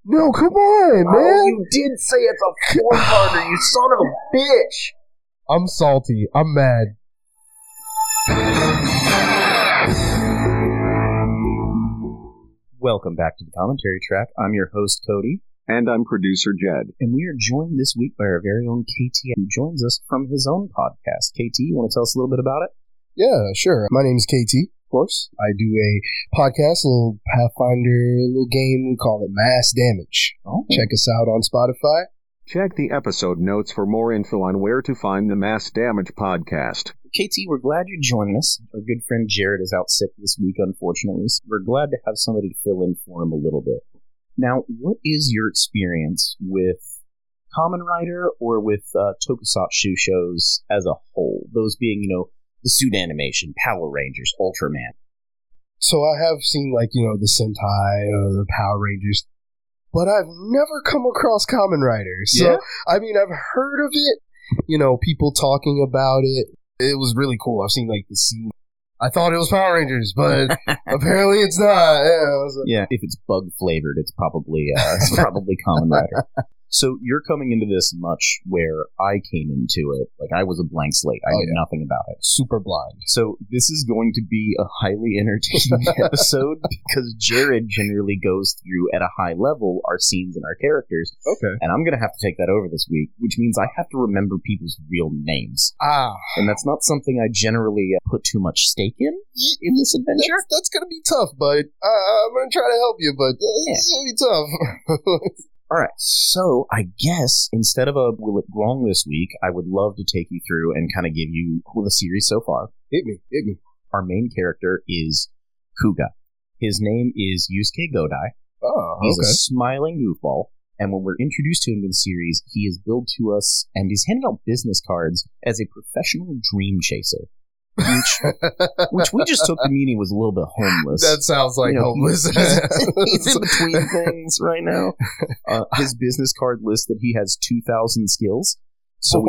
No, come on, man. Oh, you did say it's a four-parter, you son of a bitch. I'm salty. I'm mad. Welcome back to the commentary track. I'm your host, Cody. And I'm producer Jed. And we are joined this week by our very own KT, who joins us from his own podcast. KT, you want to tell us a little bit about it? Yeah, sure. My name's KT, of course. I do a podcast, a little Pathfinder, little game. We call it Mass Damage. Oh. Check us out on Spotify. Check the episode notes for more info on where to find the Mass Damage podcast. KT, we're glad you're joining us. Our good friend Jared is out sick this week, unfortunately. So we're glad to have somebody to fill in for him a little bit. Now, what is your experience with Kamen Rider or with tokusatsu shows as a whole? Those being, the suit animation, Power Rangers, Ultraman. So I have seen, the Sentai or the Power Rangers, but I've never come across Kamen Rider. So, Yeah? I've heard of it, people talking about it. It was really cool. I've seen, the scene. I thought it was Power Rangers, but apparently it's not. Yeah, if it's bug-flavored, it's probably Kamen Rider. So you're coming into this much where I came into it, I was a blank slate. I knew nothing about it. Super blind. So this is going to be a highly entertaining episode because Jared generally goes through at a high level our scenes and our characters. Okay. And I'm going to have to take that over this week, which means I have to remember people's real names. And that's not something I generally put too much stake in this adventure. That's going to be tough, bud. I'm going to try to help you, but it's going to be tough. All right, so I guess instead of a Will It Wrong this week, I would love to take you through and kind of give you the series so far. Hit me. Our main character is Kuga. His name is Yusuke Godai. Oh, He's a smiling goofball, and when we're introduced to him in the series, he is billed to us, and he's handing out business cards as a professional dream chaser. Which we just took to mean he was a little bit homeless. That sounds like homeless. He's in between things right now. His business card lists that he has 2,000 skills. So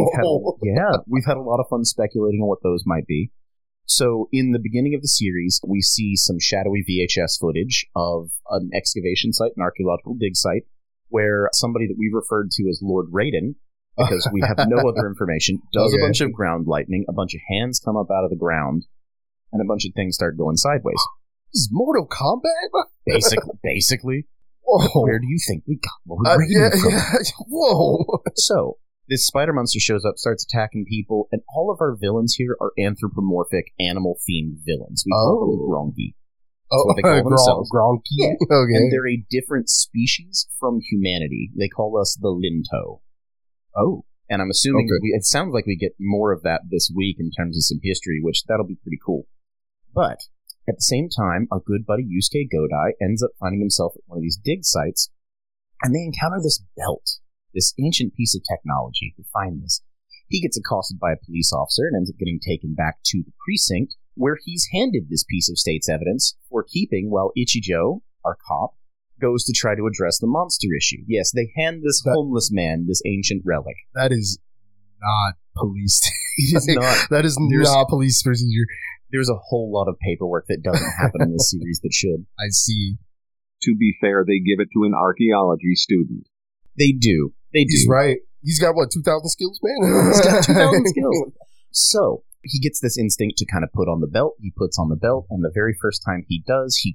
we've had a lot of fun speculating on what those might be. So in the beginning of the series, we see some shadowy VHS footage of an excavation site, an archaeological dig site, where somebody that we've referred to as Lord Raiden, because we have no other information, does a bunch of ground lightning, a bunch of hands come up out of the ground, and a bunch of things start going sideways. This is Mortal Kombat? Basically. Whoa. Where do you think we got Lord Raiden from? Whoa. So, this spider monster shows up, starts attacking people, and all of our villains here are anthropomorphic, animal-themed villains. We call them Gronki. That's what they call themselves. Gronki? Yeah. Okay. And they're a different species from humanity. They call us the Linto. Oh. And I'm assuming it sounds like we get more of that this week in terms of some history, which that'll be pretty cool. But at the same time, our good buddy Yusuke Godai ends up finding himself at one of these dig sites, and they encounter this belt, this ancient piece of technology. To find this, he gets accosted by a police officer and ends up getting taken back to the precinct, where he's handed this piece of state's evidence for keeping while Ichijo, our cop, goes to try to address the monster issue. Yes, they hand this homeless man this ancient relic. That is not police. It is not. That is not police procedure. There's a whole lot of paperwork that doesn't happen in this series that should. I see. To be fair, they give it to an archaeology student. They do. He's right. He's got, 2,000 skills, man? He's got 2,000 skills. So, he gets this instinct to kind of put on the belt. He puts on the belt, and the very first time he does, he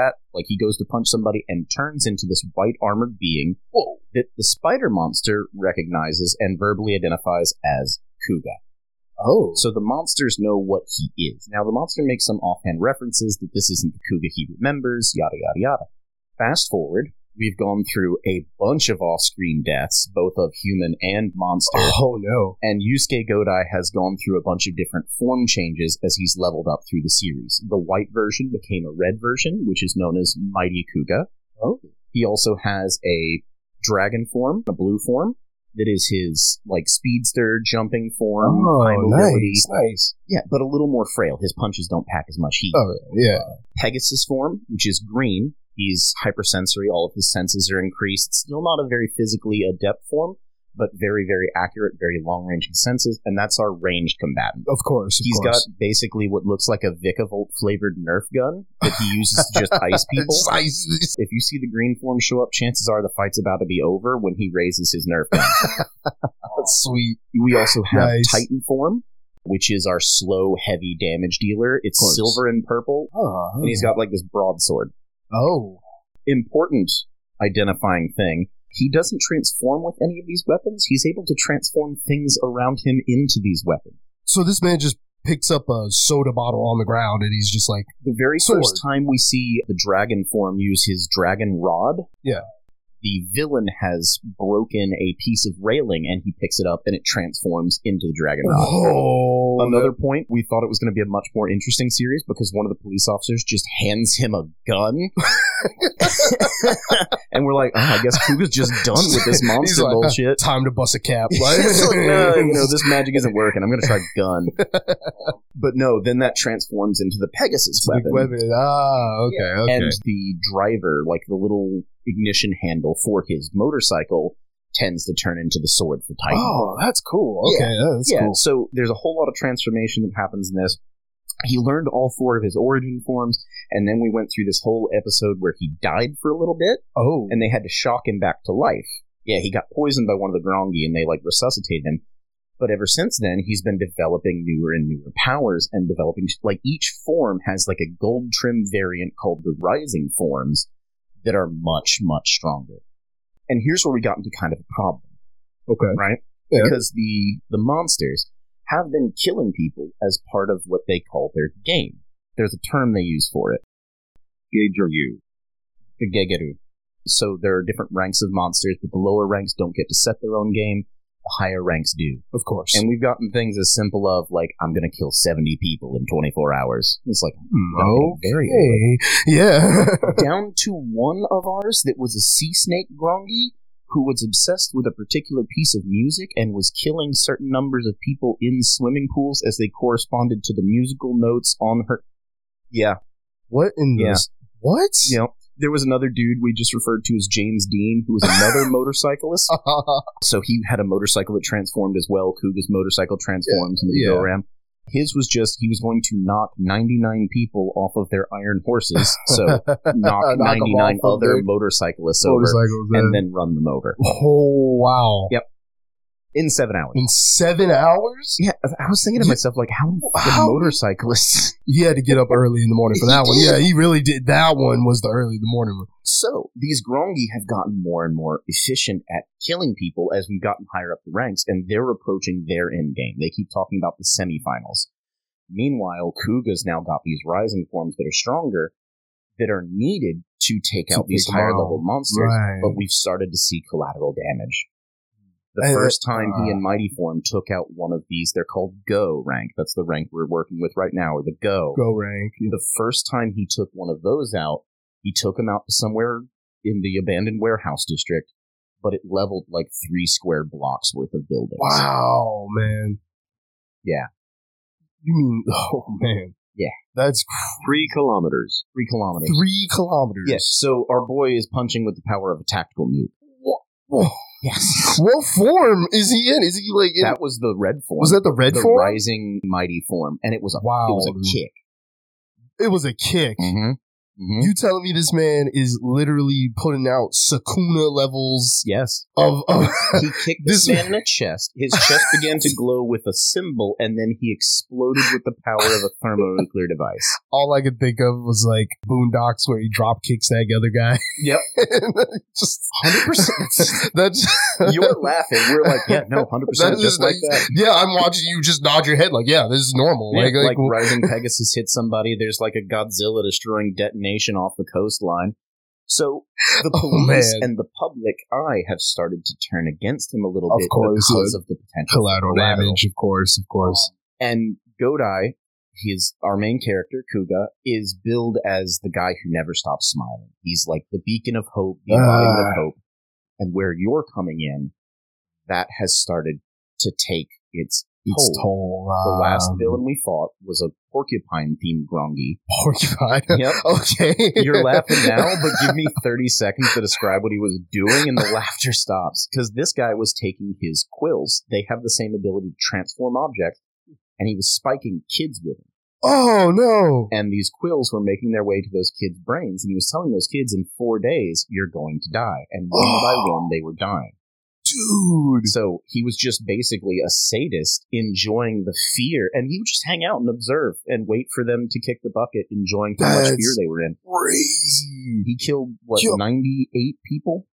he goes to punch somebody and turns into this white armored being that the spider monster recognizes and verbally identifies as Kuga. Oh. So the monsters know what he is. Now, the monster makes some offhand references that this isn't the Kuga he remembers, yada, yada, yada. Fast forward, we've gone through a bunch of off-screen deaths, both of human and monster. Oh, no. And Yusuke Godai has gone through a bunch of different form changes as he's leveled up through the series. The white version became a red version, which is known as Mighty Kuga. Oh. He also has a dragon form, a blue form, that is his, speedster jumping form. Oh, nice. Yeah, but a little more frail. His punches don't pack as much heat. Oh, yeah. Pegasus form, which is green. He's hypersensory. All of his senses are increased. Still not a very physically adept form, but very, very accurate, very long-range senses, and that's our ranged combatant. Of course. He's got basically what looks like a Vikavolt-flavored Nerf gun that he uses to just ice people. If you see the green form show up, chances are the fight's about to be over when he raises his Nerf gun. That's sweet. We also have Titan form, which is our slow, heavy damage dealer. It's silver and purple, and he's got like this broadsword. Oh. Important identifying thing. He doesn't transform with any of these weapons. He's able to transform things around him into these weapons. So this man just picks up a soda bottle on the ground and he's just like... The very first time we see the dragon form use his dragon rod, the villain has broken a piece of railing and he picks it up and it transforms into the dragon rod. Oh, Another point, we thought it was going to be a much more interesting series because one of the police officers just hands him a gun. And we're like, I guess Kuga's just done with this monster bullshit. Time to bust a cap. It's like, no, this magic isn't working. I'm going to try gun. But no, then that transforms into the Pegasus weapon. Okay. And the driver, like the little ignition handle for his motorcycle, tends to turn into the sword for Titan. Oh, that's cool. Okay, that's cool. So there's a whole lot of transformation that happens in this. He learned all 4 of his origin forms, and then we went through this whole episode where he died for a little bit, and they had to shock him back to life. Yeah, he got poisoned by one of the Grongi, and they, resuscitated him. But ever since then, he's been developing newer and newer powers, and developing, each form has, a gold-trim variant called the Rising Forms that are much, much stronger. And here's where we got into kind of a problem. Okay. Right? Yeah. Because the monsters have been killing people as part of what they call their game. There's a term they use for it. Gegeru. The Gegeru. So there are different ranks of monsters, but the lower ranks don't get to set their own game. The higher ranks do. Of course. And we've gotten things as simple of, I'm going to kill 70 people in 24 hours. It's like, very yeah. Down to one of ours that was a sea snake Grongi, who was obsessed with a particular piece of music and was killing certain numbers of people in swimming pools as they corresponded to the musical notes on her. Yeah. What in this? What? You know, there was another dude we just referred to as James Dean, who was another motorcyclist. So he had a motorcycle that transformed as well. Kuga's motorcycle transforms into the go-ram. His was just, he was going to knock 99 people off of their iron horses, so knock 99 other motorcyclists over, and then run them over. Oh, wow. Yep. In 7 hours. In 7 hours? Yeah, I was thinking to myself, how motorcyclists? He had to get up early in the morning for that one. Yeah, he really did. That one was the early in the morning one. So, these Grongi have gotten more and more efficient at killing people as we've gotten higher up the ranks, and they're approaching their end game. They keep talking about the semifinals. Meanwhile, Kuga's now got these rising forms that are stronger, that are needed to take out these higher level monsters, but we've started to see collateral damage. The first time he in Mighty Form took out one of these, they're called Go rank. That's the rank we're working with right now, or the Go. Go rank. Yeah. The first time he took one of those out, he took him out to somewhere in the abandoned warehouse district, but it leveled 3 square blocks worth of buildings. Wow, man. Yeah. You mean, oh, man. Yeah. That's 3 kilometers. 3 kilometers. 3 kilometers. Yes, so our boy is punching with the power of a tactical nuke. Whoa. Yes. What form is he in? Is he in? That was the red form. Was that the red form? The rising mighty form, and it was a kick. It was a kick. Mm-hmm. Mm-hmm. You telling me this man is literally putting out Sukuna levels? Yes. Of he kicked this man in the chest. His chest began to glow with a symbol, and then he exploded with the power of a thermonuclear device. All I could think of was Boondocks, where he drop kicks that other guy. Yep. Just 100%. That's you're laughing. We're like, yeah, no, 100%, just like that. Yeah, I'm watching you just nod your head yeah, this is normal. Yeah, Rising Pegasus hits somebody. There's a Godzilla destroying detonation off the coastline. So the police and the public eye have started to turn against him a little bit because of the potential collateral damage, of course. And Godai, our main character, Kuga, is billed as the guy who never stops smiling. He's the beacon of hope, the embodiment of hope. And where you're coming in, that has started to take its It's Toll. The last villain we fought was a porcupine-themed Grongi. Porcupine? Yep. Okay. You're laughing now, but give me 30 seconds to describe what he was doing, and the laughter stops. Because this guy was taking his quills. They have the same ability to transform objects, and he was spiking kids with them. Oh, no. And these quills were making their way to those kids' brains, and he was telling those kids, in 4 days, you're going to die. And one by one, they were dying. Dude. So he was just basically a sadist enjoying the fear, and he would just hang out and observe and wait for them to kick the bucket, enjoying how much fear they were in. Crazy. He killed, 98 people?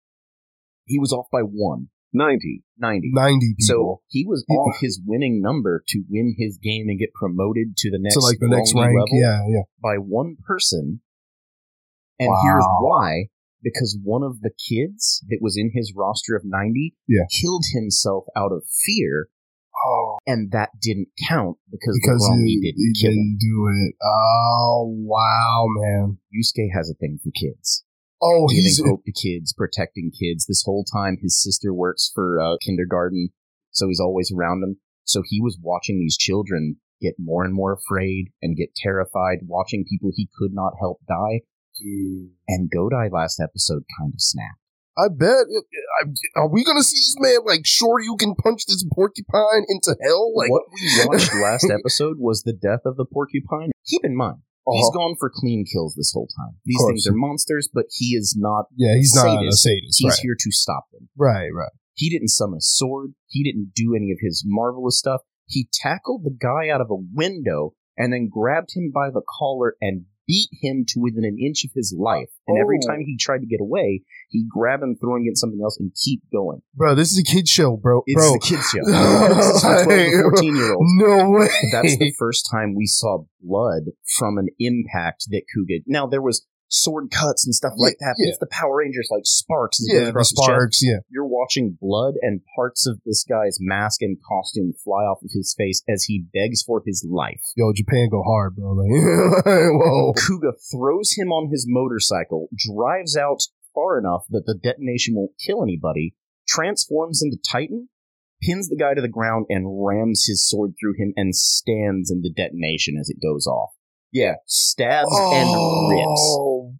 He was off by 1. 90 people. So he was off his winning number to win his game and get promoted to the next, the next rank level yeah. by 1 person. And here's why. Because one of the kids that was in his roster of 90 killed himself out of fear, and that didn't count because he didn't do it. Oh, wow, man. Yusuke has a thing for kids. Oh, giving hope to kids, protecting kids. This whole time, his sister works for kindergarten, so he's always around them. So he was watching these children get more and more afraid and get terrified, watching people he could not help die. And Godai last episode kind of snapped. I bet. Are we going to see this man sure you can punch this porcupine into hell? What we watched last episode was the death of the porcupine. Keep in mind, he's gone for clean kills this whole time. These things are monsters, but he is not he's not a sadist. He's here to stop them. Right. He didn't summon a sword. He didn't do any of his marvelous stuff. He tackled the guy out of a window and then grabbed him by the collar and beat him to within an inch of his life. And every time he tried to get away, he'd grab him, throw him against something else, and keep going. Bro, this is a kid's show, bro. It's a kid's show. This is for 12 to 14-year-olds. No way. That's the first time we saw blood from an impact that Kuga... Now, there was sword cuts and stuff like that, but it's the Power Rangers, sparks. The sparks, You're watching blood and parts of this guy's mask and costume fly off of his face as he begs for his life. Yo, Japan go hard, bro. Whoa. Kuga throws him on his motorcycle, drives out far enough that the detonation won't kill anybody, transforms into Titan, pins the guy to the ground, and rams his sword through him and stands in the detonation as it goes off. Yeah, stabs and rips.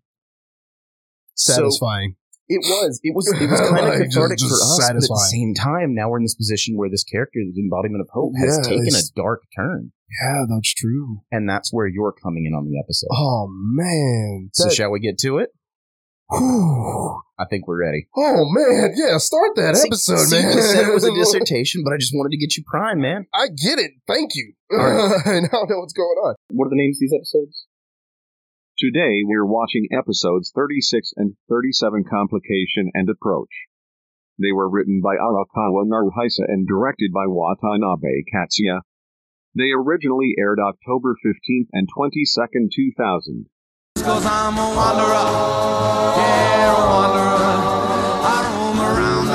Satisfying. So it was kind of cathartic for us, but at the same time, now we're in this position where this character, the embodiment of hope, has taken a dark turn. Yeah, that's true. And that's where you're coming in on the episode. Oh, man. So shall we get to it? I think we're ready. Oh, man. Yeah, start that episode, man. You said it was a dissertation, but I just wanted to get you primed, man. I get it. Thank you. All right. Now I know what's going on. What are the names of these episodes? Today we're watching episodes 36 and 37, Complication and Approach. They were written by Arakawa Naruhisa and directed by Watanabe Katsuya. They originally aired October 15th and 22nd, 2000. 'Cause I'm a wanderer, yeah, a wanderer. I roam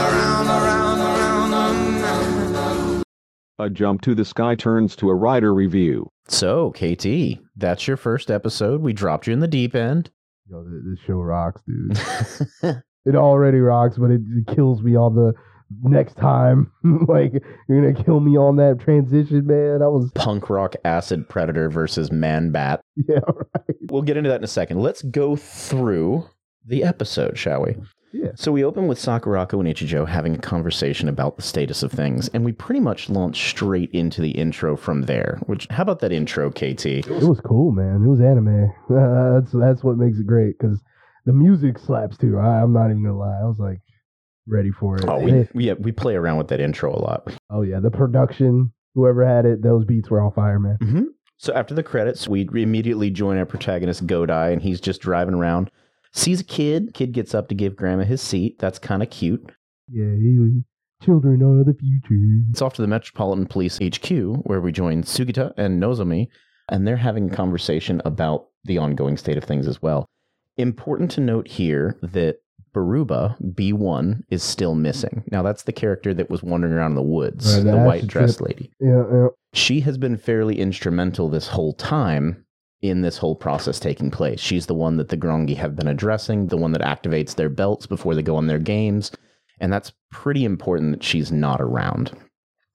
around. A Jump to the Sky turns to a writer review. So, KT, that's your first episode. We dropped you in the deep end. Yo, this show rocks, dude. It already rocks, but it kills me on the next time. You're gonna kill me on that transition, man. I was punk rock acid predator versus man bat. Yeah, right. We'll get into that in a second. Let's go through the episode, shall we? Yeah. So we open with Sakurako and Ichijo having a conversation about the status of things, and we pretty much launch straight into the intro from there. How about that intro, KT? It was cool, man. It was anime. That's what makes it great, because the music slaps too. I'm not even gonna lie. I was ready for it. Oh, we play around with that intro a lot. Oh yeah, the production, whoever had it, those beats were all fire, man. Mm-hmm. So after the credits, we immediately join our protagonist Godai, and he's just driving around. Sees a kid. Kid gets up to give Grandma his seat. That's kind of cute. Yeah, children are the future. It's off to the Metropolitan Police HQ, where we join Sugita and Nozomi, and they're having a conversation about the ongoing state of things as well. Important to note here that Baruba, B1, is still missing. Now, that's the character that was wandering around in the woods, the white dress lady. Yeah. She has been fairly instrumental this whole time in this whole process taking place. She's the one that the Grongi have been addressing, the one that activates their belts before they go on their games, and that's pretty important that she's not around.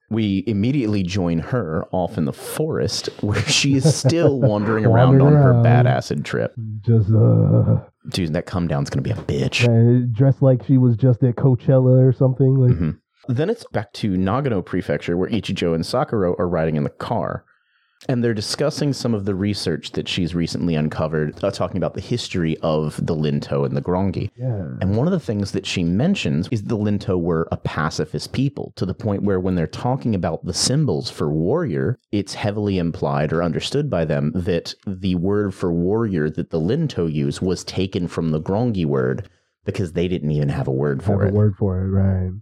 We immediately join her off in the forest where she is still wandering around on her bad acid trip. Just, Dude, that come down's going to be a bitch. dressed like she was just at Coachella or something. Like, Mm-hmm. Then it's back to Nagano Prefecture where Ichijo and Sakura are riding in the car. And they're discussing some of the research that she's recently uncovered, talking about the history of the Linto and the Grongi. Yeah. And one of the things that she mentions is the Linto were a pacifist people, to the point where when they're talking about the symbols for warrior, it's heavily implied or understood by them that the word for warrior that the Linto use was taken from the Grongi word because they didn't even have a word for it. Right.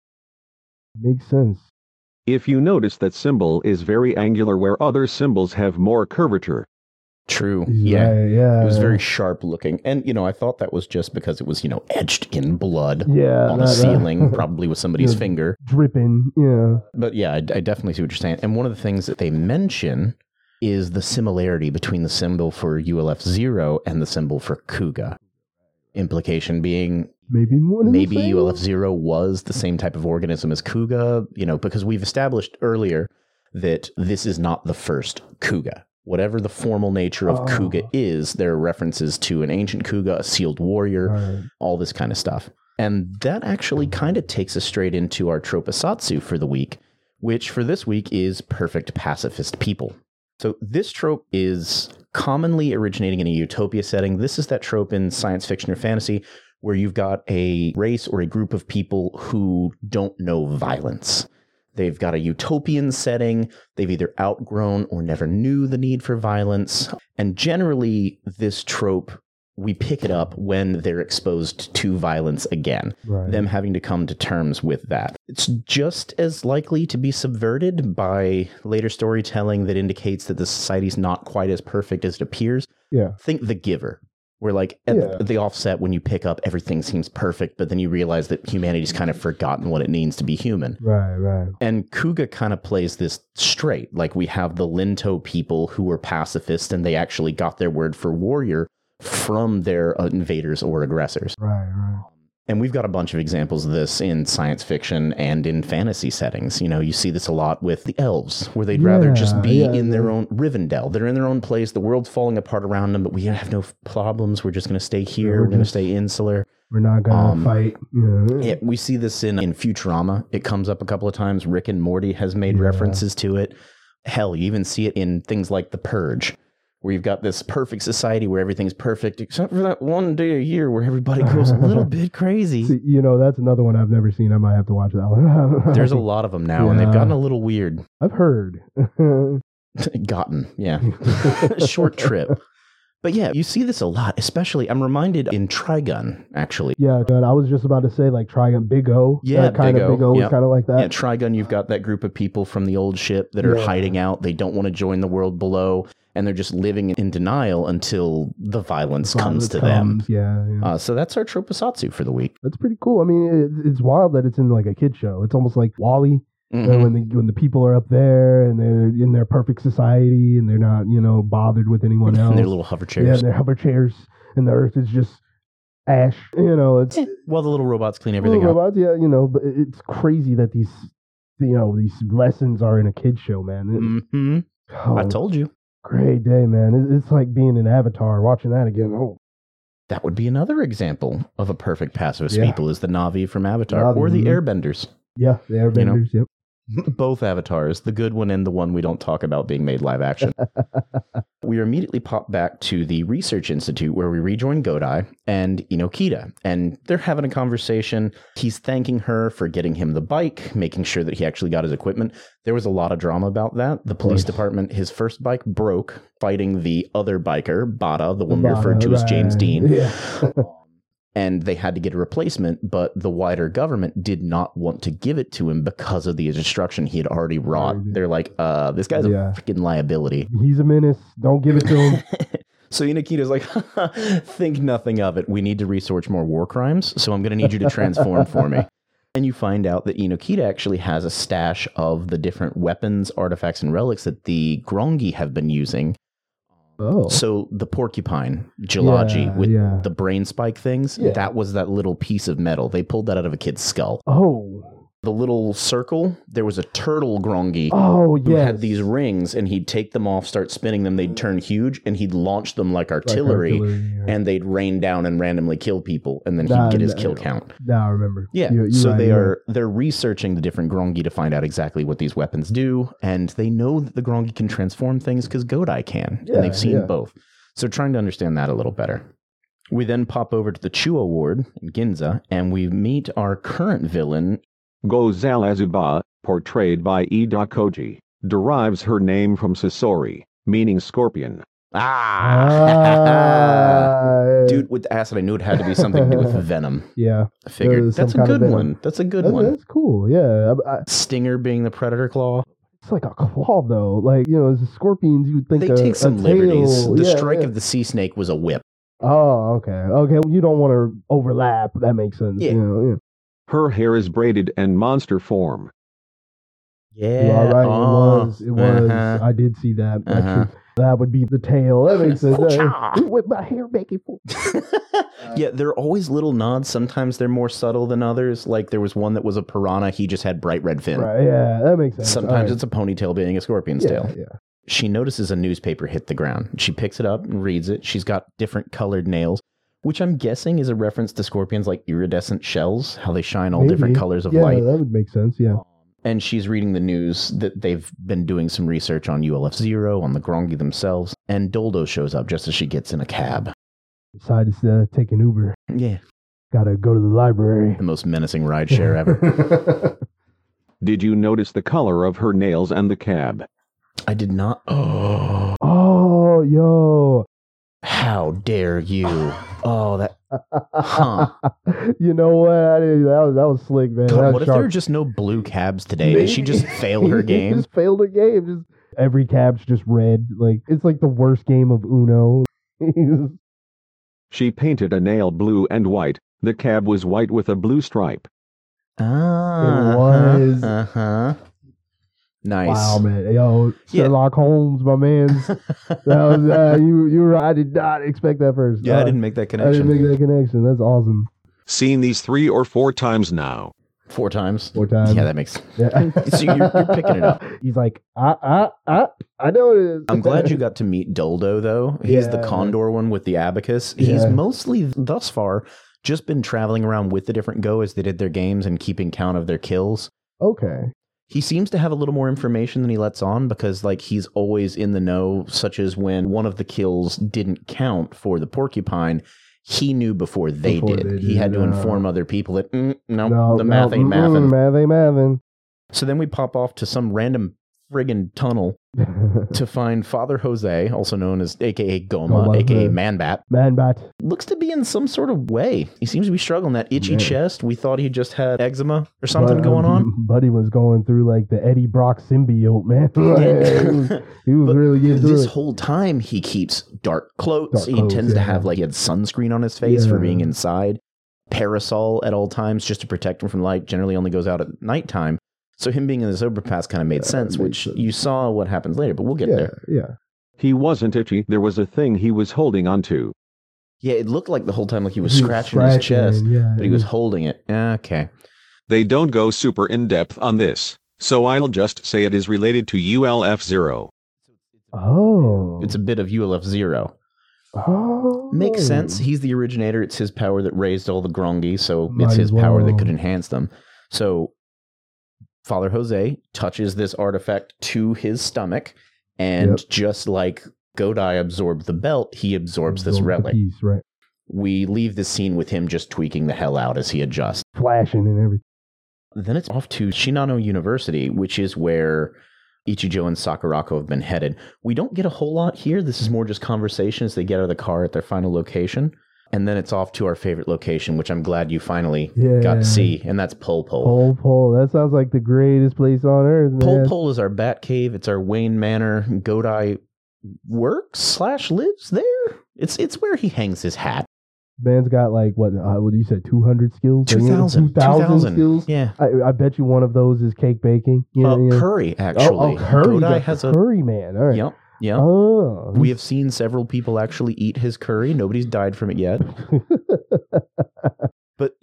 Makes sense. If you notice that symbol is very angular where other symbols have more curvature. True. Yeah. It was very sharp looking. And, I thought that was just because it was, etched in blood on the ceiling, probably with somebody's finger. Dripping, yeah. But yeah, I definitely see what you're saying. And one of the things that they mention is the similarity between the symbol for ULF-0 and the symbol for Kuga. Implication being maybe ULF-0 was the same type of organism as Kuga, because we've established earlier that this is not the first Kuga. Whatever the formal nature of Kuga is, there are references to an ancient Kuga, a sealed warrior, all this kind of stuff. And that actually kind of takes us straight into our tropisatsu for the week, which for this week is perfect pacifist people. So this trope is commonly originating in a utopia setting. This is that trope in science fiction or fantasy where you've got a race or a group of people who don't know violence. They've got a utopian setting. They've either outgrown or never knew the need for violence. And generally, this trope, we pick it up when they're exposed to violence again, them having to come to terms with that. It's just as likely to be subverted by later storytelling that indicates that the society's not quite as perfect as it appears. Yeah. Think The Giver, where at the offset, when you pick up, everything seems perfect, but then you realize that humanity's kind of forgotten what it means to be human. Right. And Kuga kind of plays this straight. Like, we have the Linto people who were pacifist, and they actually got their word for warrior from their invaders or aggressors. Right. And we've got a bunch of examples of this in science fiction and in fantasy settings. You see this a lot with the elves, where they'd rather just be in their own Rivendell. They're in their own place. The world's falling apart around them, but we have no problems. We're just going to stay here. We're going to stay insular. We're not going to fight. Yeah, we see this in Futurama. It comes up a couple of times. Rick and Morty has made references to it. Hell, you even see it in things like The Purge, where you've got this perfect society where everything's perfect, except for that one day a year where everybody goes a little bit crazy. See, that's another one I've never seen. I might have to watch that one. There's a lot of them now, and they've gotten a little weird. I've heard. Short trip. But yeah, you see this a lot, especially, I'm reminded in Trigun, actually. Yeah, I was just about to say, like, Trigun, Big O. Yeah, Big O was kind of like that. Yeah, Trigun, you've got that group of people from the old ship that are hiding out. They don't want to join the world below, and they're just living in denial until the violence comes to them. Yeah. So that's our tropisatsu for the week. That's pretty cool. I mean, it's wild that it's in like a kid show. It's almost like WALL-E. When the people are up there and they're in their perfect society and they're not, bothered with anyone else. And their little hover chairs. Yeah, their hover chairs, and the earth is just ash. It's well, the little robots clean everything up. Robots, but it's crazy that these lessons are in a kid show, man. I told you. Great day, man. It's like being an Avatar, watching that again. Oh. That would be another example of a perfect pacifist people, is the Na'vi from Avatar, or the Airbenders. Yeah, the Airbenders, yep. Both avatars, the good one and the one we don't talk about being made live action. We immediately pop back to the Research Institute where we rejoin Godai and Inokita, and they're having a conversation. He's thanking her for getting him the bike, making sure that he actually got his equipment. There was a lot of drama about that. The police department, his first bike broke fighting the other biker, Bada, the one we referred to as James Dean. Yeah. And they had to get a replacement, but the wider government did not want to give it to him because of the destruction he had already wrought. They're like, this guy's a freaking liability. He's a menace. Don't give it to him. So Inokita's like, think nothing of it. We need to research more war crimes, so I'm going to need you to transform for me. And you find out that Inokita actually has a stash of the different weapons, artifacts, and relics that the Grongi have been using. Oh. So the porcupine, Jalaji, with the brain spike things, that was that little piece of metal. They pulled that out of a kid's skull. Oh. the little circle, there was a turtle Grongi Oh, who yeah. had these rings, and he'd take them off, start spinning them, they'd turn huge, and he'd launch them like artillery, and they'd rain down and randomly kill people, and then he'd get his kill count. Now I remember. Yeah, so they're researching the different Grongi to find out exactly what these weapons do, and they know that the Grongi can transform things because Godai can, and they've seen both. So trying to understand that a little better. We then pop over to the Chuo Ward in Ginza, and we meet our current villain, Gozal Azuba, portrayed by Ida Koji, derives her name from Sasori, meaning scorpion. Dude, with acid, I knew it had to be something to do with venom. Yeah. I figured. That's a good one. That's a good one. That's cool, yeah. Stinger being the predator claw. It's like a claw, though. Like, as scorpions, you would think they take some tail. liberties. The strike of the sea snake was a whip. Oh, okay. Okay, you don't want to overlap. That makes sense. Yeah. Her hair is braided and monster form. Yeah. You are right. It was. I did see that. That would be the tail. That makes sense. With my hair making for. Yeah, there are always little nods. Sometimes they're more subtle than others. Like there was one that was a piranha. He just had bright red fin. Right. Yeah, that makes sense. Sometimes it's a ponytail being a scorpion's tail. Yeah. She notices a newspaper hit the ground. She picks it up and reads it. She's got different colored nails, which I'm guessing is a reference to scorpions like iridescent shells, how they shine all different colors of light. Yeah, that would make sense, yeah. And she's reading the news that they've been doing some research on ULF-0, on the Grongi themselves, and Doldo shows up just as she gets in a cab. Decided to take an Uber. Yeah. Gotta go to the library. The most menacing rideshare ever. Did you notice the color of her nails and the cab? I did not. Oh, yo. How dare you? Oh, that. Huh. You know what? That was slick, man. God, what if there are just no blue cabs today? Did she just fail her game? Just failed her game. Every cab's just red. Like it's like the worst game of Uno. She painted a nail blue and white. The cab was white with a blue stripe. It was. Nice. Wow, man. Yo, Sherlock Holmes, my man. That was you were. I did not expect that first. Yeah, I didn't make that connection. That's awesome. Seen these 3 or 4 times now. 4 times. 4 times. Yeah, that makes. Yeah. So you're picking it up. He's like, I know it is. I'm glad you got to meet Doldo, though. He's the condor one with the abacus. He's mostly, thus far, just been traveling around with the different Go as they did their games and keeping count of their kills. Okay. He seems to have a little more information than he lets on because, like, he's always in the know, such as when one of the kills didn't count for the porcupine. He knew before they did. He had to inform other people that, the math ain't mathin'. Math ain't mathin'. So then we pop off to some random friggin' tunnel to find Father Jose, also known as a.k.a. Goma, a.k.a. Manbat. Manbat. Looks to be in some sort of way. He seems to be struggling. That itchy chest, we thought he just had eczema or something going on. Buddy was going through like the Eddie Brock symbiote, man. he was really getting through this it. whole time he keeps dark clothes. He tends to have, like, he had sunscreen on his face for being inside. Parasol at all times just to protect him from light. Generally only goes out at nighttime. So him being in this overpass kind of made sense, which you saw what happens later, but we'll get there. Yeah. He wasn't itchy. There was a thing he was holding onto. Yeah, it looked like the whole time like he was scratching his chest, but he was holding it. Okay. They don't go super in-depth on this, so I'll just say it is related to ULF-0. Oh. It's a bit of ULF-0. Oh. Makes sense. He's the originator. It's his power that raised all the Grongi, so it's his power that could enhance them. So Father Jose touches this artifact to his stomach, and just like Godai absorbed the belt, he absorbs this relic. Piece, right. We leave this scene with him just tweaking the hell out as he adjusts. Flashing and everything. Then it's off to Shinano University, which is where Ichijo and Sakurako have been headed. We don't get a whole lot here. This is more just conversation as they get out of the car at their final location. And then it's off to our favorite location, which I'm glad you finally got to see, and that's Pol Pol. Pol Pol. That sounds like the greatest place on earth, man. Pol Pol is our Bat Cave. It's our Wayne Manor. Godai works / lives there. It's where he hangs his hat. Man's got like, what you said, 200 skills? 2,000 skills? Yeah. I bet you one of those is cake baking. Curry, actually. Curry. Godai has a curry man. All right. Yep. Yeah. Oh. We have seen several people actually eat his curry. Nobody's died from it yet. But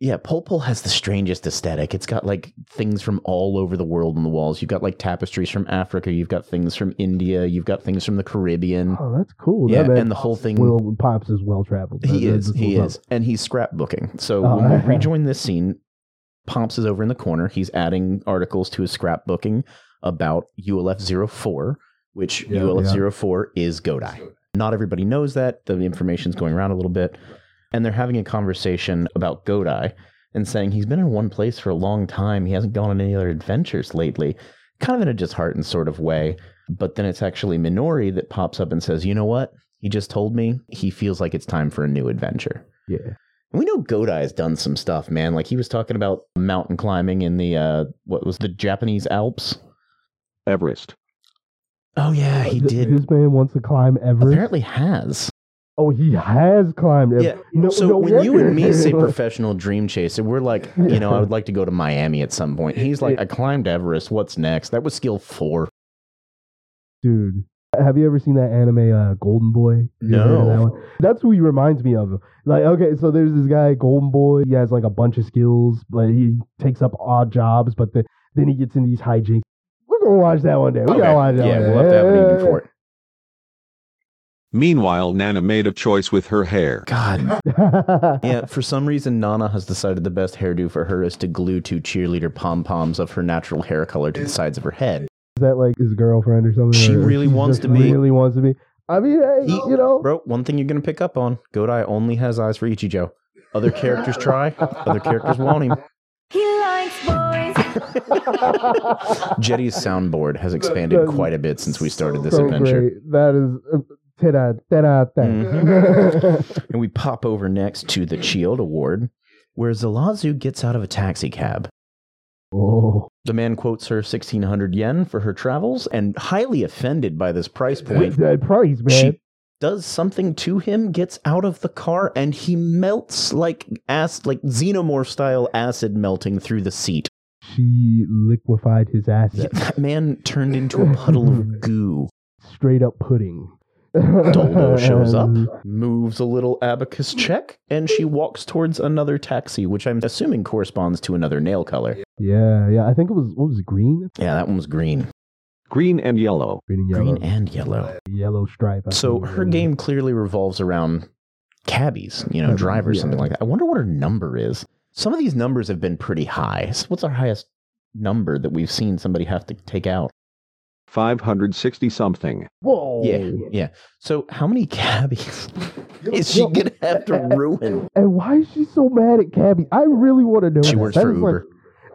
Yeah, Pol Pol has the strangest aesthetic. It's got like things from all over the world on the walls. You've got like tapestries from Africa. You've got things from India. You've got things from the Caribbean. Oh, that's cool. Yeah, and the whole thing. Pops is well traveled. He is. And he's scrapbooking. So when we rejoin this scene, Pops is over in the corner. He's adding articles to his scrapbooking about ULF 04, which ULF 04 is Godai. Not everybody knows that. The information's going around a little bit. And they're having a conversation about Godai and saying he's been in one place for a long time. He hasn't gone on any other adventures lately. Kind of in a disheartened sort of way. But then it's actually Minori that pops up and says, you know what? He just told me he feels like it's time for a new adventure. Yeah. And we know Godai has done some stuff, man. Like he was talking about mountain climbing in the, the Japanese Alps? Everest. Oh, yeah, he did. This man wants to climb Everest? Apparently has. Oh, he has climbed Everest. Yeah. So when you and me say professional dream chaser, we're like, I would like to go to Miami at some point. He's like, I climbed Everest. What's next? That was skill 4. Dude, have you ever seen that anime Golden Boy? No. That's who he reminds me of. Like, okay, so there's this guy, Golden Boy. He has like a bunch of skills, but he takes up odd jobs, but then he gets in these hijinks. We're going to watch that one day. We got to watch that one day. We'll have to have an evening for it. Meanwhile, Nana made a choice with her hair. God. Yeah, for some reason, Nana has decided the best hairdo for her is to glue 2 cheerleader pom-poms of her natural hair color to the sides of her head. Is that like his girlfriend or something? She really wants to be. Really wants to be. I mean, hey, Bro, one thing you're going to pick up on, Godai only has eyes for Ichijo. Other characters try, other characters want him. He likes boys. Jetty's soundboard has expanded quite a bit since we started this adventure. Great. That is 10 out of 10. And we pop over next to the Chiyoda ward, where Zalazu gets out of a taxi cab. Oh. The man quotes her 1,600 yen for her travels, and highly offended by this price point. That price, man. She does something to him, gets out of the car, and he melts like xenomorph style acid melting through the seat. She liquefied his acid. Yeah, that man turned into a puddle of goo. Straight up pudding. Doldo shows up, moves a little abacus check, and she walks towards another taxi, which I'm assuming corresponds to another nail color. Yeah. I think it was, what was it, green? Yeah, that one was green. Green and yellow. Green and yellow. Yellow stripe. So her game clearly revolves around cabbies, drivers, something like that. I wonder what her number is. Some of these numbers have been pretty high. So what's our highest number that we've seen somebody have to take out? 560 something. Whoa. Yeah. So how many cabbies is she going to have to ruin? And why is she so mad at cabbies? I really want to know. She works for Uber.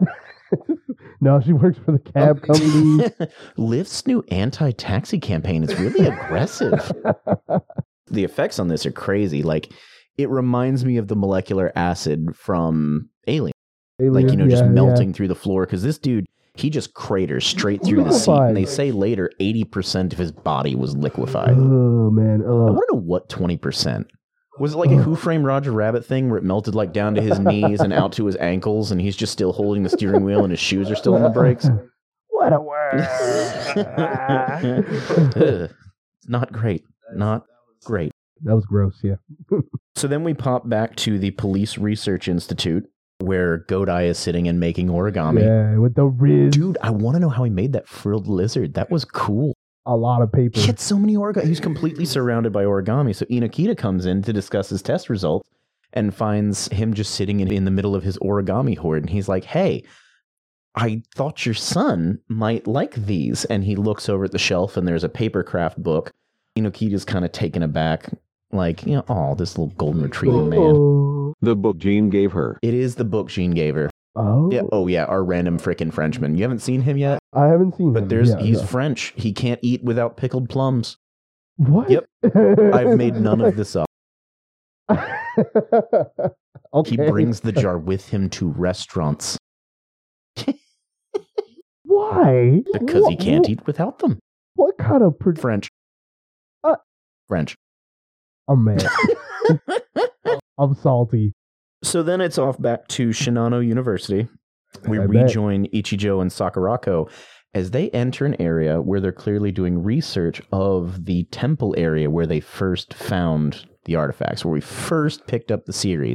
No, she works for the cab company. Lyft's new anti-taxi campaign is really aggressive. The effects on this are crazy. Like, it reminds me of the molecular acid from Alien. Just melting through the floor. Because this dude, he just craters straight through the seat. And they say later 80% of his body was liquefied. Oh, man. I want to know what 20%. Was it like a Who Framed Roger Rabbit thing where it melted like down to his knees and out to his ankles and he's just still holding the steering wheel and his shoes are still on the brakes? What a word. Not great. Not great. That was gross, yeah. So then we pop back to the Police Research Institute where Godai is sitting and making origami. Yeah, with the riz. Dude, I want to know how he made that frilled lizard. That was cool. A lot of paper. He had so many origami. He was completely surrounded by origami. So Inokita comes in to discuss his test results and finds him just sitting in the middle of his origami hoard. And he's like, hey, I thought your son might like these. And he looks over at the shelf and there's a paper craft book. Inokita's kind of taken aback. Like, oh, this little golden retriever man. The book Jean gave her. It is the book Jean gave her. Oh? Yeah. Oh, yeah. Our random frickin' Frenchman. You haven't seen him yet? I haven't seen him. But he's French. He can't eat without pickled plums. What? Yep. I've made none of this up. Okay. He brings the jar with him to restaurants. Why? Because he can't eat without them. What kind of... French. French. I'm mad. I'm salty. So then it's off back to Shinano University. We rejoin Ichijo and Sakurako as they enter an area where they're clearly doing research of the temple area where they first found the artifacts, where we first picked up the series.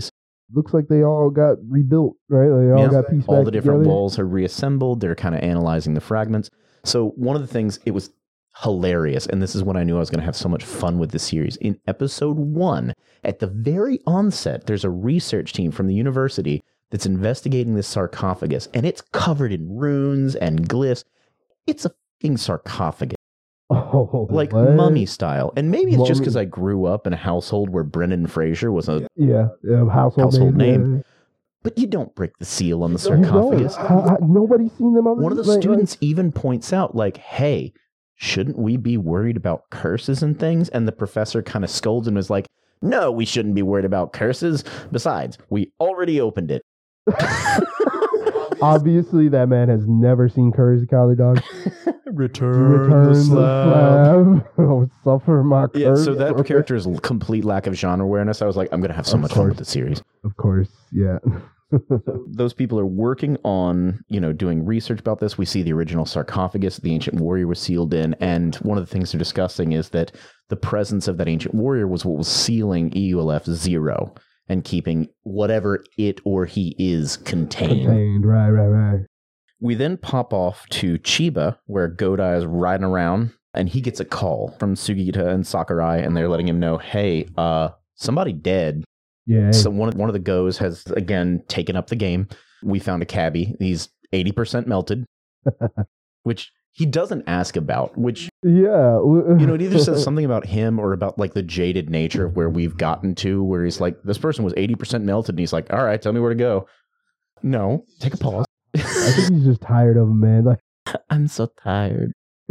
looks like they all got rebuilt, right? They all got pieced all back the different together. walls are reassembled. They're kind of analyzing the fragments. So one of the things, it was hilarious, and this is when I knew I was going to have so much fun with this series. In episode 1, at the very onset, there's a research team from the university that's investigating this sarcophagus, and it's covered in runes and glyphs. It's a fucking sarcophagus. Oh, Like what? mummy style. And maybe it's just Mummy. because I grew up in a household where Brendan Fraser was a... Yeah, household name. But you don't break the seal on the You don't. sarcophagus. Nobody's seen them. One of the students even points out, like, hey, shouldn't we be worried about curses and things? And the professor kind of scolds and is like, no, we shouldn't be worried about curses. Besides, we already opened it. Obviously, that man has never seen Courage the Cowardly Dog. Return the slab. Oh, suffer my curse. Yeah, so that character's complete lack of genre awareness. I was like, I'm going to have so much fun with the series. Of course, yeah. Those people are working on, doing research about this. We see the original sarcophagus the ancient warrior was sealed in, and one of the things they're discussing is that the presence of that ancient warrior was what was sealing EULF 0 and keeping whatever it or he is contained. Right. We then pop off to Chiba, where Godai is riding around, and he gets a call from Sugita and Sakurai, and they're letting him know, hey, somebody dead. Yeah. So one of the Goes has, again, taken up the game. We found a cabbie. He's 80% melted, which he doesn't ask about, which, yeah. it either says something about him or about, like, the jaded nature of where we've gotten to, where he's like, this person was 80% melted, and he's like, all right, tell me where to go. No, take a pause. I think he's just tired of him, man. Like, I'm so tired.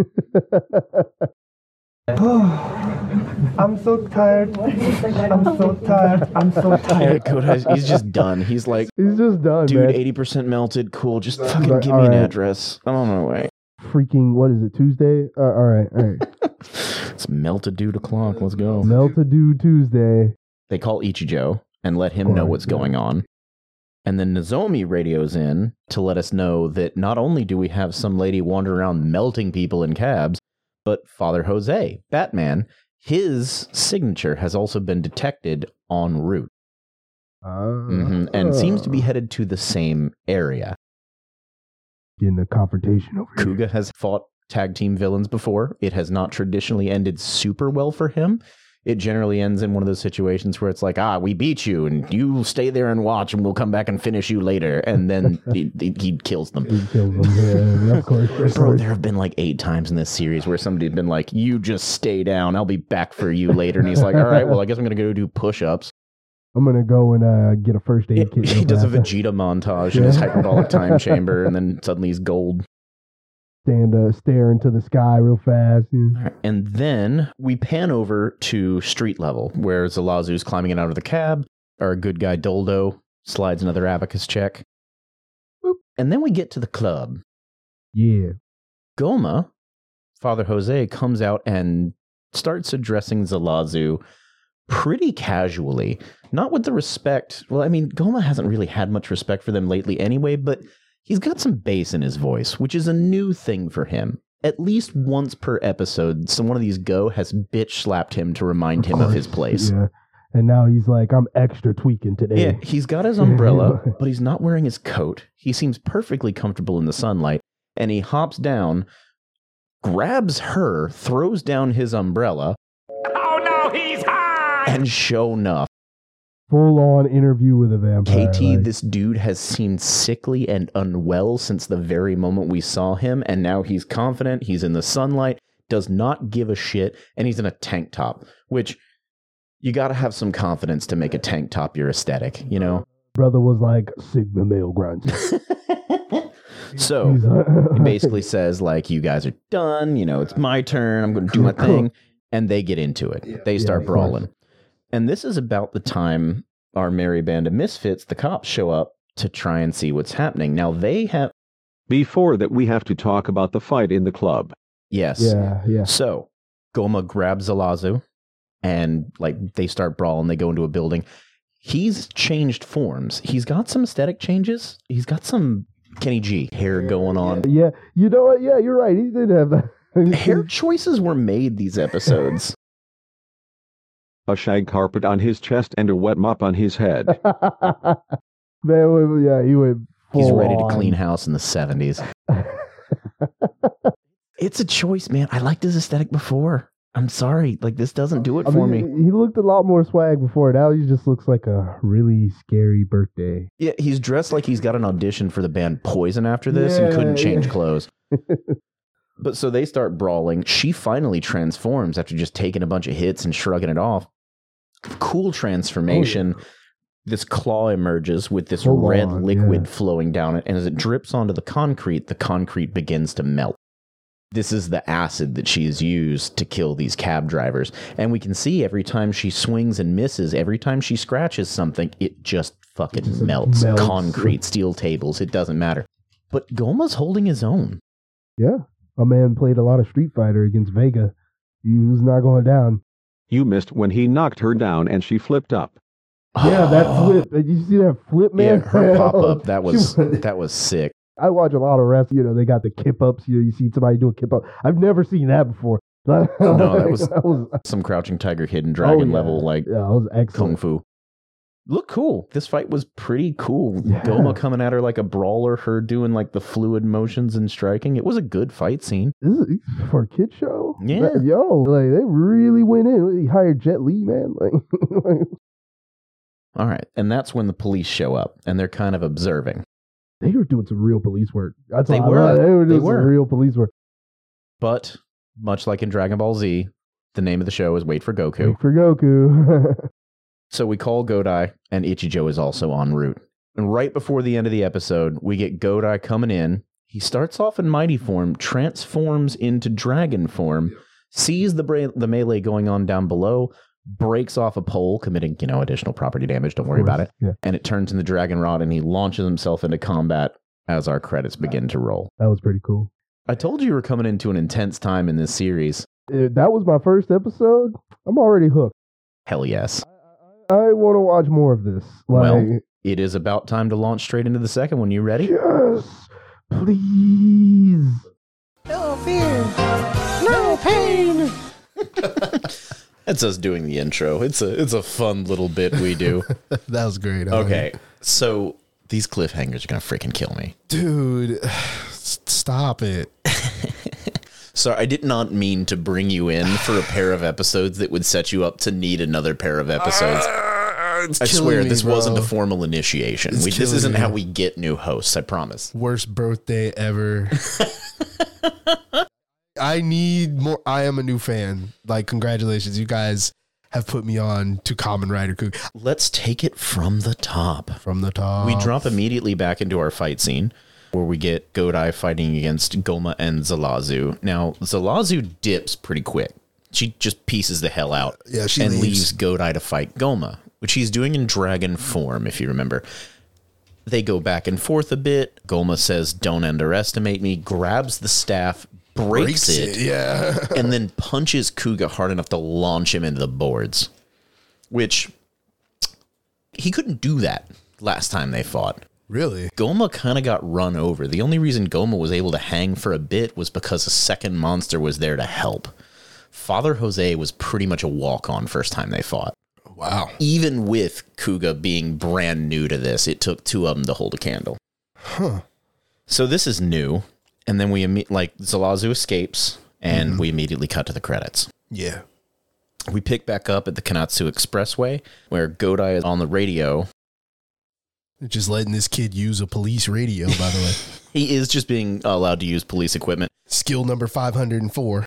I'm so tired. I'm so tired. I'm so tired. He's just done. He's like, He's just done, dude, man. 80% melted. Cool. Just fucking Like, give me an alright. address. I'm on my way. Freaking, what is it, Tuesday? All right. It's melted dude o'clock. Let's go. Melt-a-do Tuesday. They call Ichijo and let him know what's going on. And then Nozomi radios in to let us know that not only do we have some lady wandering around melting people in cabs, but Father Jose, Batman, his signature has also been detected en route. And seems to be headed to the same area. Getting a confrontation over here. Kuga has fought tag team villains before. It has not traditionally ended super well for him. It generally ends in one of those situations where it's like, we beat you, and you stay there and watch, and we'll come back and finish you later. And then he kills them. He kills them, yeah, of course. Bro, there have been like 8 times in this series where somebody's been like, you just stay down, I'll be back for you later. And he's like, all right, well, I guess I'm going to go do push-ups. I'm going to go and get a first aid kit. He does a Vegeta montage in his hyperbolic time chamber, and then suddenly he's gold. Stare into the sky real fast. Yeah. And then we pan over to street level, where Zalazu's climbing it out of the cab. Our good guy Doldo slides another abacus check. Boop. And then we get to the club. Yeah. Goma, Father Jose, comes out and starts addressing Zalazu pretty casually. Not with the respect. Well, I mean, Goma hasn't really had much respect for them lately anyway, but he's got some bass in his voice, which is a new thing for him. At least once per episode, one of these Go has bitch slapped him to remind him of his place. Yeah. And now he's like, I'm extra tweaking today. Yeah, he's got his umbrella, but he's not wearing his coat. He seems perfectly comfortable in the sunlight, and he hops down, grabs her, throws down his umbrella. Oh no, he's high! And sure enough, full-on interview with a vampire. KT, this dude has seemed sickly and unwell since the very moment we saw him, and now he's confident, he's in the sunlight, does not give a shit, and he's in a tank top, which you gotta have some confidence to make a tank top your aesthetic, you know? Brother was like, Sigma male grunt. So, he basically says, like, you guys are done, it's my turn, I'm gonna do my thing, and they get into it. They start brawling. And this is about the time our merry band of misfits, the cops, show up to try and see what's happening. Now, they have... Before that, we have to talk about the fight in the club. Yes. Yeah. So, Goma grabs Zalazu, and, they start brawling. They go into a building. He's changed forms. He's got some aesthetic changes. He's got some Kenny G hair going on. Yeah. You know what? Yeah, you're right. He did have that. Hair choices were made these episodes. a shag carpet on his chest, and a wet mop on his head. Man, yeah, he went full He's ready on. to clean house in the 70s. It's a choice, man. I liked his aesthetic before. I'm sorry. Like, this doesn't do it for me. He looked a lot more swag before. Now he just looks like a really scary birthday. Yeah, he's dressed like he's got an audition for the band Poison after this and couldn't change clothes. But so they start brawling. She finally transforms after just taking a bunch of hits and shrugging it off. Cool transformation. This claw emerges with this red liquid flowing down it. And as it drips onto the concrete begins to melt. This is the acid that she has used to kill these cab drivers. And we can see every time she swings and misses, every time she scratches something, it just fucking melts. Concrete, steel tables, it doesn't matter. But Goma's holding his own. Yeah. My man played a lot of Street Fighter against Vega. He was not going down. You missed when he knocked her down and she flipped up. Yeah, that flip. Did you see that flip, man? Yeah, her pop-up, that was sick. I watch a lot of wrestling. You know, they got the kip-ups. You see somebody do a kip-up. I've never seen that before. No, that was some Crouching Tiger, Hidden Dragon level, like, yeah, it was excellent. Kung Fu. Look cool. This fight was pretty cool. Yeah. Goma coming at her like a brawler, her doing like the fluid motions and striking. It was a good fight scene. This is for a kid show? Yeah. Man, like they really went in. He hired Jet Li, man. Like, All right. And that's when the police show up and they're kind of observing. they were doing some real police work. They were. They were doing some real police work. But much like in Dragon Ball Z, the name of the show is Wait for Goku. Wait for Goku. So we call Godai, and Ichijo is also en route. And right before the end of the episode, we get Godai coming in. He starts off in mighty form, transforms into dragon form, sees the melee going on down below, breaks off a pole, committing, additional property damage. Don't worry about it. Yeah. And it turns into Dragon Rod, and he launches himself into combat as our credits begin to roll. That was pretty cool. I told you were coming into an intense time in this series. That was my first episode. I'm already hooked. Hell yes. I want to watch more of this. Well, it is about time to launch straight into the second one. You ready? Yes, please. No fear, no pain. That's us doing the intro. It's a fun little bit we do. That was great. Okay, so these cliffhangers are gonna freaking kill me, dude. Stop it. So I did not mean to bring you in for a pair of episodes that would set you up to need another pair of episodes. I swear this wasn't a formal initiation. This isn't how we get new hosts, I promise. Worst birthday ever. I need more. I am a new fan. Like, congratulations. You guys have put me on to Kamen Rider Kuga. Let's take it from the top. From the top. We drop immediately back into our fight scene, where we get Godai fighting against Goma and Zalazu. Now, Zalazu dips pretty quick. She just pieces the hell out. Yeah, she leaves Godai to fight Goma, which he's doing in dragon form, if you remember. They go back and forth a bit. Goma says, "Don't underestimate me," grabs the staff, breaks it, yeah. and then punches Kuga hard enough to launch him into the boards, which he couldn't do that last time they fought. Really? Goma kind of got run over. The only reason Goma was able to hang for a bit was because a second monster was there to help. Father Jose was pretty much a walk-on first time they fought. Wow. Even with Kuga being brand new to this, it took two of them to hold a candle. Huh. So this is new. And then Zalazu escapes, and we immediately cut to the credits. Yeah. We pick back up at the Kanatsu Expressway, where Godai is on the radio. Just letting this kid use a police radio, by the way. He is just being allowed to use police equipment. Skill number 504.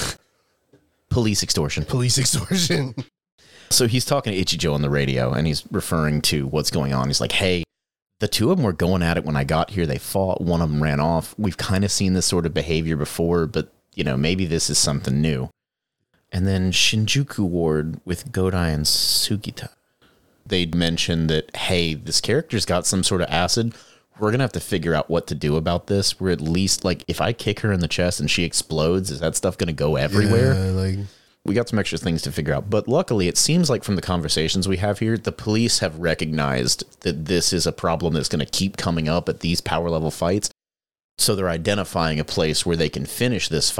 Police extortion. Police extortion. So he's talking to Ichijo on the radio, and he's referring to what's going on. He's like, hey, the two of them were going at it when I got here. They fought. One of them ran off. We've kind of seen this sort of behavior before, but, maybe this is something new. And then Shinjuku Ward with Godai and Sugita. They'd mentioned that, hey, this character's got some sort of acid. We're going to have to figure out what to do about this. We're at least, if I kick her in the chest and she explodes, is that stuff going to go everywhere? Yeah, we got some extra things to figure out. But luckily, it seems like from the conversations we have here, the police have recognized that this is a problem that's going to keep coming up at these power level fights. So they're identifying a place where they can finish this fight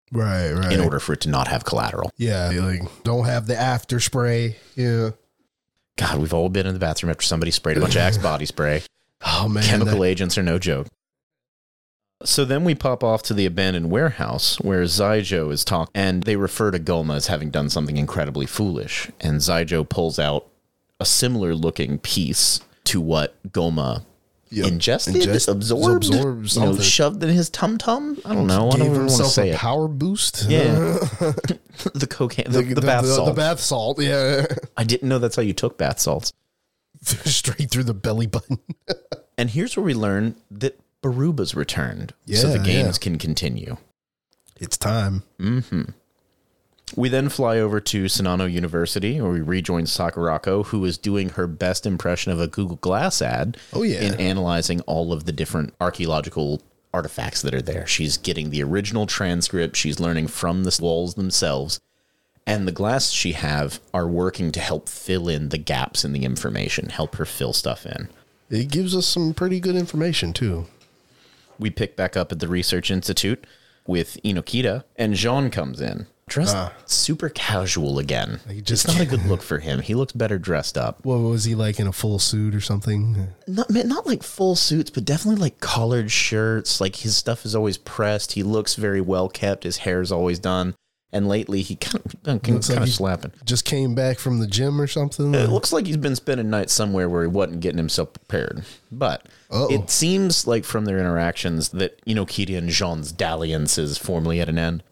Right. in order for it to not have collateral. Yeah, like don't have the after spray. Yeah. God, we've all been in the bathroom after somebody sprayed a bunch of Axe body spray. Oh man, Chemical agents are no joke. So then we pop off to the abandoned warehouse where Zyjo is talking, and they refer to Goma as having done something incredibly foolish. And Zyjo pulls out a similar looking piece to what Goma ingested, absorbed, shoved in his tum-tum. I don't know. I don't want to say a it. Power boost. Yeah. The cocaine, the bath salt. The bath salt, yeah. I didn't know that's how you took bath salts. Straight through the belly button. And here's where we learn that Baruba's returned, so the games can continue. It's time. Mm-hmm. We then fly over to Sonano University, where we rejoin Sakurako, who is doing her best impression of a Google Glass ad in analyzing all of the different archaeological artifacts that are there. She's getting the original transcript. She's learning from the walls themselves. And the glass she have are working to help fill in the gaps in the information, help her fill stuff in. It gives us some pretty good information, too. We pick back up at the Research Institute with Inokita, and Jean comes in. Dressed super casual again. It's not a good look for him. He looks better dressed up. What was he like, in a full suit or something? Not like full suits, but definitely like collared shirts. Like his stuff is always pressed. He looks very well kept. His hair's always done. And lately he kind of slapping. Just came back from the gym or something? It looks like he's been spending nights somewhere where he wasn't getting himself prepared. But it seems like from their interactions that Inokita and Jean's dalliance is formally at an end.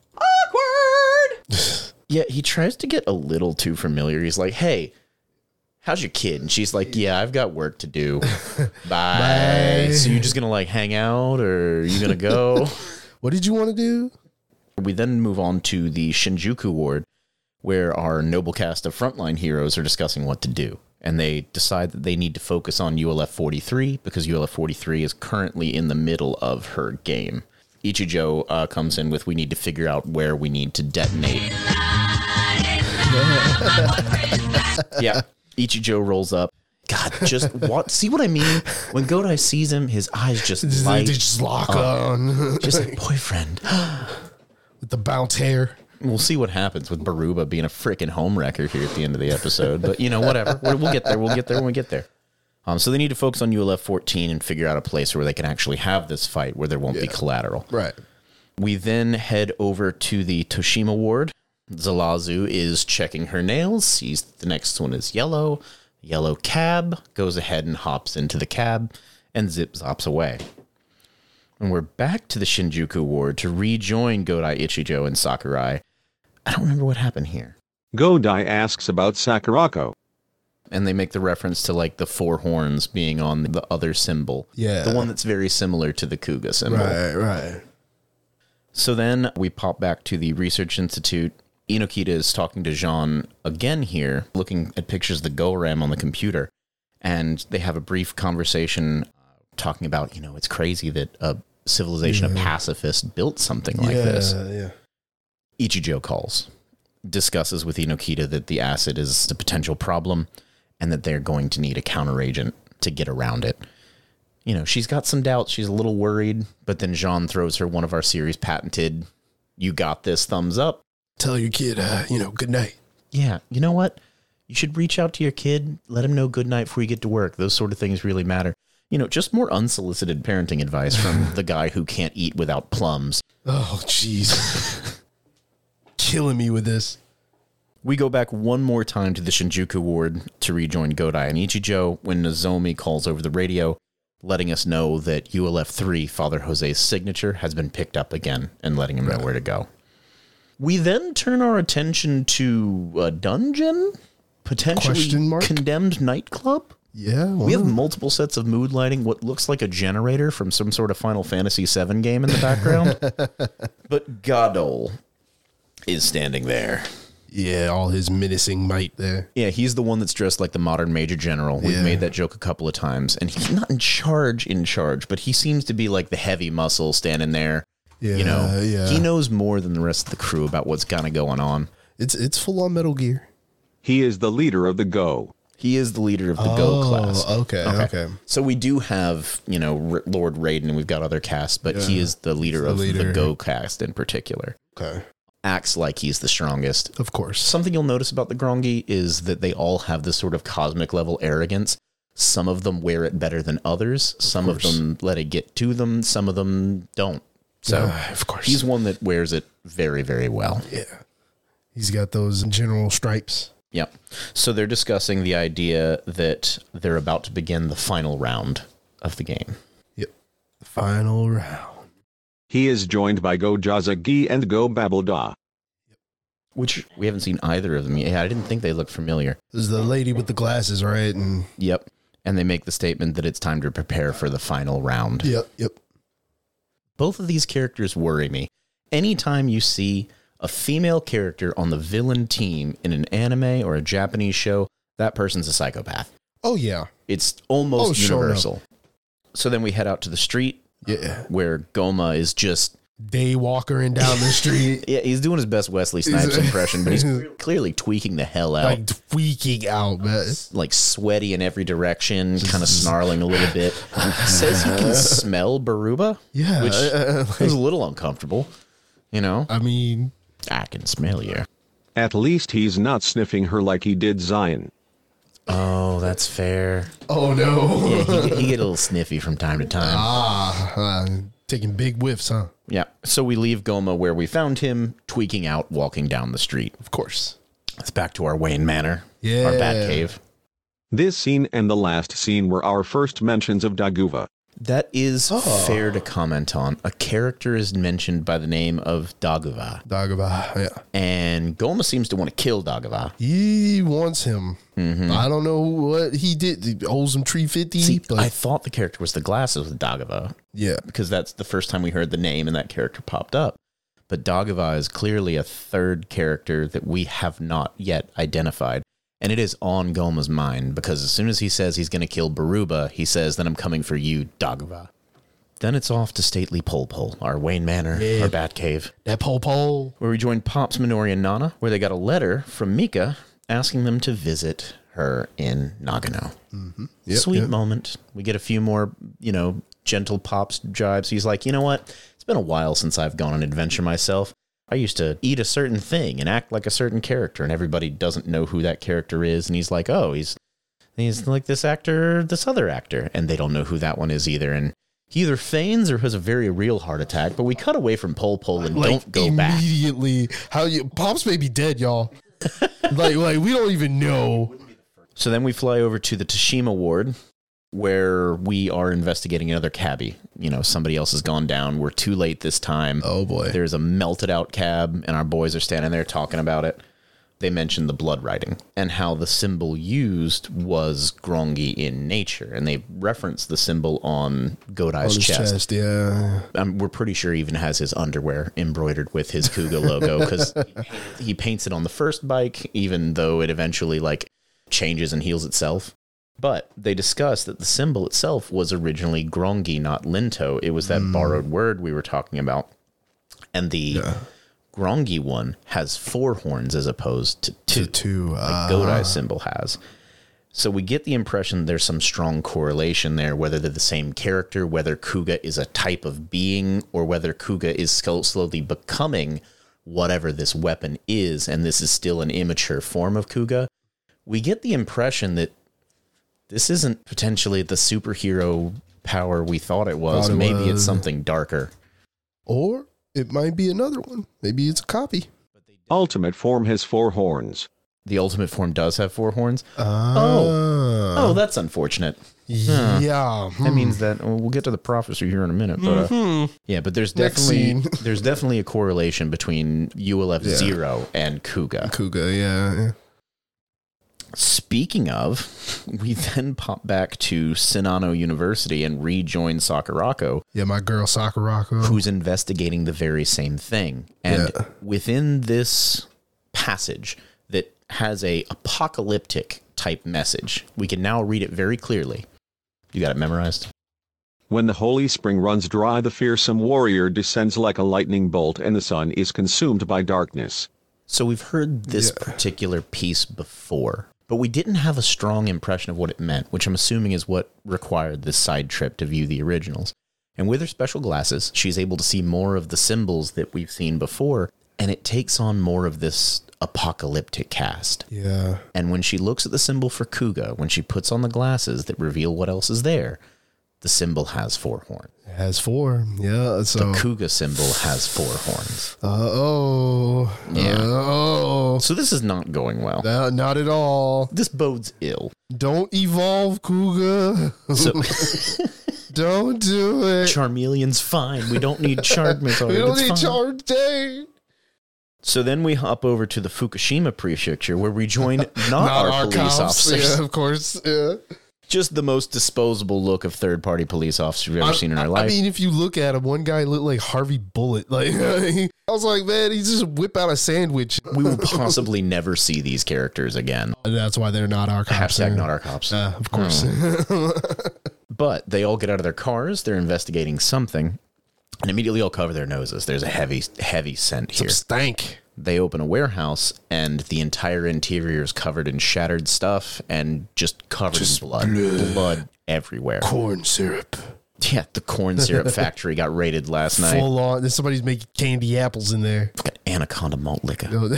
Yeah, he tries to get a little too familiar. He's like, hey, how's your kid? And she's like, yeah, I've got work to do. Bye. So you're just going to like hang out, or are you going to go? What did you want to do? We then move on to the Shinjuku ward, where our noble cast of frontline heroes are discussing what to do. And they decide that they need to focus on ULF 43 because ULF 43 is currently in the middle of her game. Ichijo comes in with, we need to figure out where we need to detonate. Yeah, Ichijo rolls up. God, just what? See what I mean? When Godai sees him, his eyes just light. They just lock on. Just like, boyfriend. With the bounce hair. We'll see what happens with Baruba being a freaking homewrecker here at the end of the episode. But, whatever. We'll get there. We'll get there when we get there. So they need to focus on ULF 14 and figure out a place where they can actually have this fight where there won't be collateral. Right. We then head over to the Toshima ward. Zalazu is checking her nails, sees the next one is yellow. Yellow cab, goes ahead and hops into the cab and zip-zops away. And we're back to the Shinjuku ward to rejoin Godai, Ichijo, and Sakurai. I don't remember what happened here. Godai asks about Sakurako. And they make the reference to, like, the four horns being on the other symbol. Yeah. The one that's very similar to the Kuga symbol. Right. So then we pop back to the Research Institute. Inokita is talking to Jean again here, looking at pictures of the Go-Ram on the computer. And they have a brief conversation talking about, it's crazy that a civilization of pacifists built something like this. Yeah. Ichijo calls, discusses with Inokita that the acid is a potential problem and that they're going to need a counteragent to get around it. She's got some doubts. She's a little worried, but then Jean throws her one of our series patented, you got this, thumbs up. Tell your kid, good night. Yeah, you know what? You should reach out to your kid, let him know good night before you get to work. Those sort of things really matter. Just more unsolicited parenting advice from the guy who can't eat without plums. Oh, jeez. Killing me with this. We go back one more time to the Shinjuku ward to rejoin Godai and Ichijo when Nozomi calls over the radio, letting us know that ULF 3, Father Jose's signature, has been picked up again and letting him know where to go. We then turn our attention to a dungeon? Potentially condemned nightclub? Yeah. We have multiple sets of mood lighting, what looks like a generator from some sort of Final Fantasy VII game in the background. But Godol is standing there. Yeah, all his menacing might there. Yeah, he's the one that's dressed like the modern Major General. We've made that joke a couple of times. And he's not in charge, but he seems to be like the heavy muscle standing there. Yeah, He knows more than the rest of the crew about what's kind of going on. It's full on Metal Gear. He is the leader of the Go. He is the leader of the Go class. Okay. So we do have, Lord Raiden, and we've got other casts, but he is the leader of the Go cast in particular. Okay. Acts like he's the strongest. Of course. Something you'll notice about the Grongi is that they all have this sort of cosmic level arrogance. Some of them wear it better than others. Some of them let it get to them. Some of them don't. So, of course. he's one that wears it very, very well. Yeah. He's got those general stripes. Yep. So they're discussing the idea that they're about to begin the final round of the game. Yep. The final round. He is joined by Go Jazagi and Go Babbleda. Which we haven't seen either of them yet. Yeah, I didn't think they looked familiar. This is the lady with the glasses, right? And Yep. And they make the statement that it's time to prepare for the final round. Yep. Both of these characters worry me. Anytime you see a female character on the villain team in an anime or a Japanese show, that person's a psychopath. Oh, yeah. It's almost universal. Sure. So then we head out to the street. Yeah. Where Goma is just daywalkering down the street. Yeah, he's doing his best Wesley Snipes impression, but he's clearly tweaking the hell out. Like tweaking out, man. Like sweaty in every direction, kind of snarling a little bit. Says he can smell Baruba. Yeah. Which is a little uncomfortable. I mean, I can smell you. At least he's not sniffing her like he did Zion. Oh, that's fair. Oh, no. Yeah, he get a little sniffy from time to time. Taking big whiffs, huh? Yeah. So we leave Goma where we found him, tweaking out, walking down the street. Of course. It's back to our Wayne Manor. Yeah. Our Bat Cave. This scene and the last scene were our first mentions of Daguva. That is fair to comment on. A character is mentioned by the name of Daguva. Daguva, yeah. And Goma seems to want to kill Daguva. He wants him. Mm-hmm. I don't know what he did. He owes him 350. See, but I thought the character was the glasses with Daguva. Yeah. Because that's the first time we heard the name and that character popped up. But Daguva is clearly a third character that we have not yet identified. And it is on Goma's mind, because as soon as he says he's going to kill Baruba, he says, then I'm coming for you, Daguva. Then it's off to stately Pol Pol, our Wayne Manor, our Bat Cave. That Pol Pol. Where we joined Pops, Minori, and Nana, where they got a letter from Mika asking them to visit her in Nagano. Mm-hmm. Sweet moment. We get a few more, gentle Pops jibes. He's like, you know what? It's been a while since I've gone on an adventure myself. I used to eat a certain thing and act like a certain character, and everybody doesn't know who that character is. And he's like, oh, he's like this actor, this other actor, and they don't know who that one is either. And he either feigns or has a very real heart attack. But we cut away from Pol Pol and don't go back immediately. Pops may be dead, y'all. like we don't even know. So then we fly over to the Tashima ward, where we are investigating another cabbie. Somebody else has gone down. We're too late this time. Oh, boy. There's a melted out cab, and our boys are standing there talking about it. They mentioned the blood writing and how the symbol used was Grongi in nature. And they reference the symbol on Godai's chest. Yeah. We're pretty sure he even has his underwear embroidered with his Kuga logo, because he paints it on the first bike, even though it eventually changes and heals itself. But they discussed that the symbol itself was originally Grongi, not Linto. It was that borrowed word we were talking about. And the Grongi one has 4 horns as opposed to 2, like Godai's symbol has. So we get the impression there's some strong correlation there, whether they're the same character, whether Kuga is a type of being, or whether Kuga is slowly becoming whatever this weapon is, and this is still an immature form of Kuga. We get the impression that this isn't potentially the superhero power we thought it was. Maybe it's something darker. Or it might be another one. Maybe it's a copy. Ultimate form has 4 horns. The ultimate form does have 4 horns? Oh, that's unfortunate. Yeah. That means that we'll get to the prophecy here in a minute. But but there's definitely a correlation between ULF 0 and Kuga. Kuga, yeah. Speaking of, we then pop back to Shinano University and rejoin Sakurako. Yeah, my girl Sakurako. Who's investigating the very same thing. And within this passage that has a apocalyptic type message, we can now read it very clearly. You got it memorized? When the holy spring runs dry, the fearsome warrior descends like a lightning bolt, and the sun is consumed by darkness. So we've heard this particular piece before. But we didn't have a strong impression of what it meant, which I'm assuming is what required this side trip to view the originals. And with her special glasses, she's able to see more of the symbols that we've seen before, and it takes on more of this apocalyptic cast. Yeah. And when she looks at the symbol for Kuga, when she puts on the glasses that reveal what else is there, the symbol has 4 horns. It has 4. Yeah. So The Kuga symbol has 4 horns. Yeah. So this is not going well. Not at all. This bodes ill. Don't evolve, Kuga. So Don't do it. Charmeleon's fine. We don't need Charmander. We don't It's need fine. Charmander. So then we hop over to the Fukushima prefecture where we join not our police cops. officers. Yeah, of course. Yeah. Just the most disposable look of third-party police officers we've ever seen in our life. I mean, if you look at him, one guy looked like Harvey Bullitt. Like, I was like, man, he just whip out a sandwich. We will possibly never see these characters again. That's why they're not our cops. Hashtag not our cops. Of course. But they all get out of their cars. They're investigating something. And immediately all cover their noses. There's a heavy, heavy scent Some here. stank. They open a warehouse, and the entire interior is covered in shattered stuff and just covered in blood. Blood everywhere. Corn syrup. Yeah, the corn syrup factory got raided last night. Full on. There's somebody's making candy apples in there. Got Anaconda malt liquor.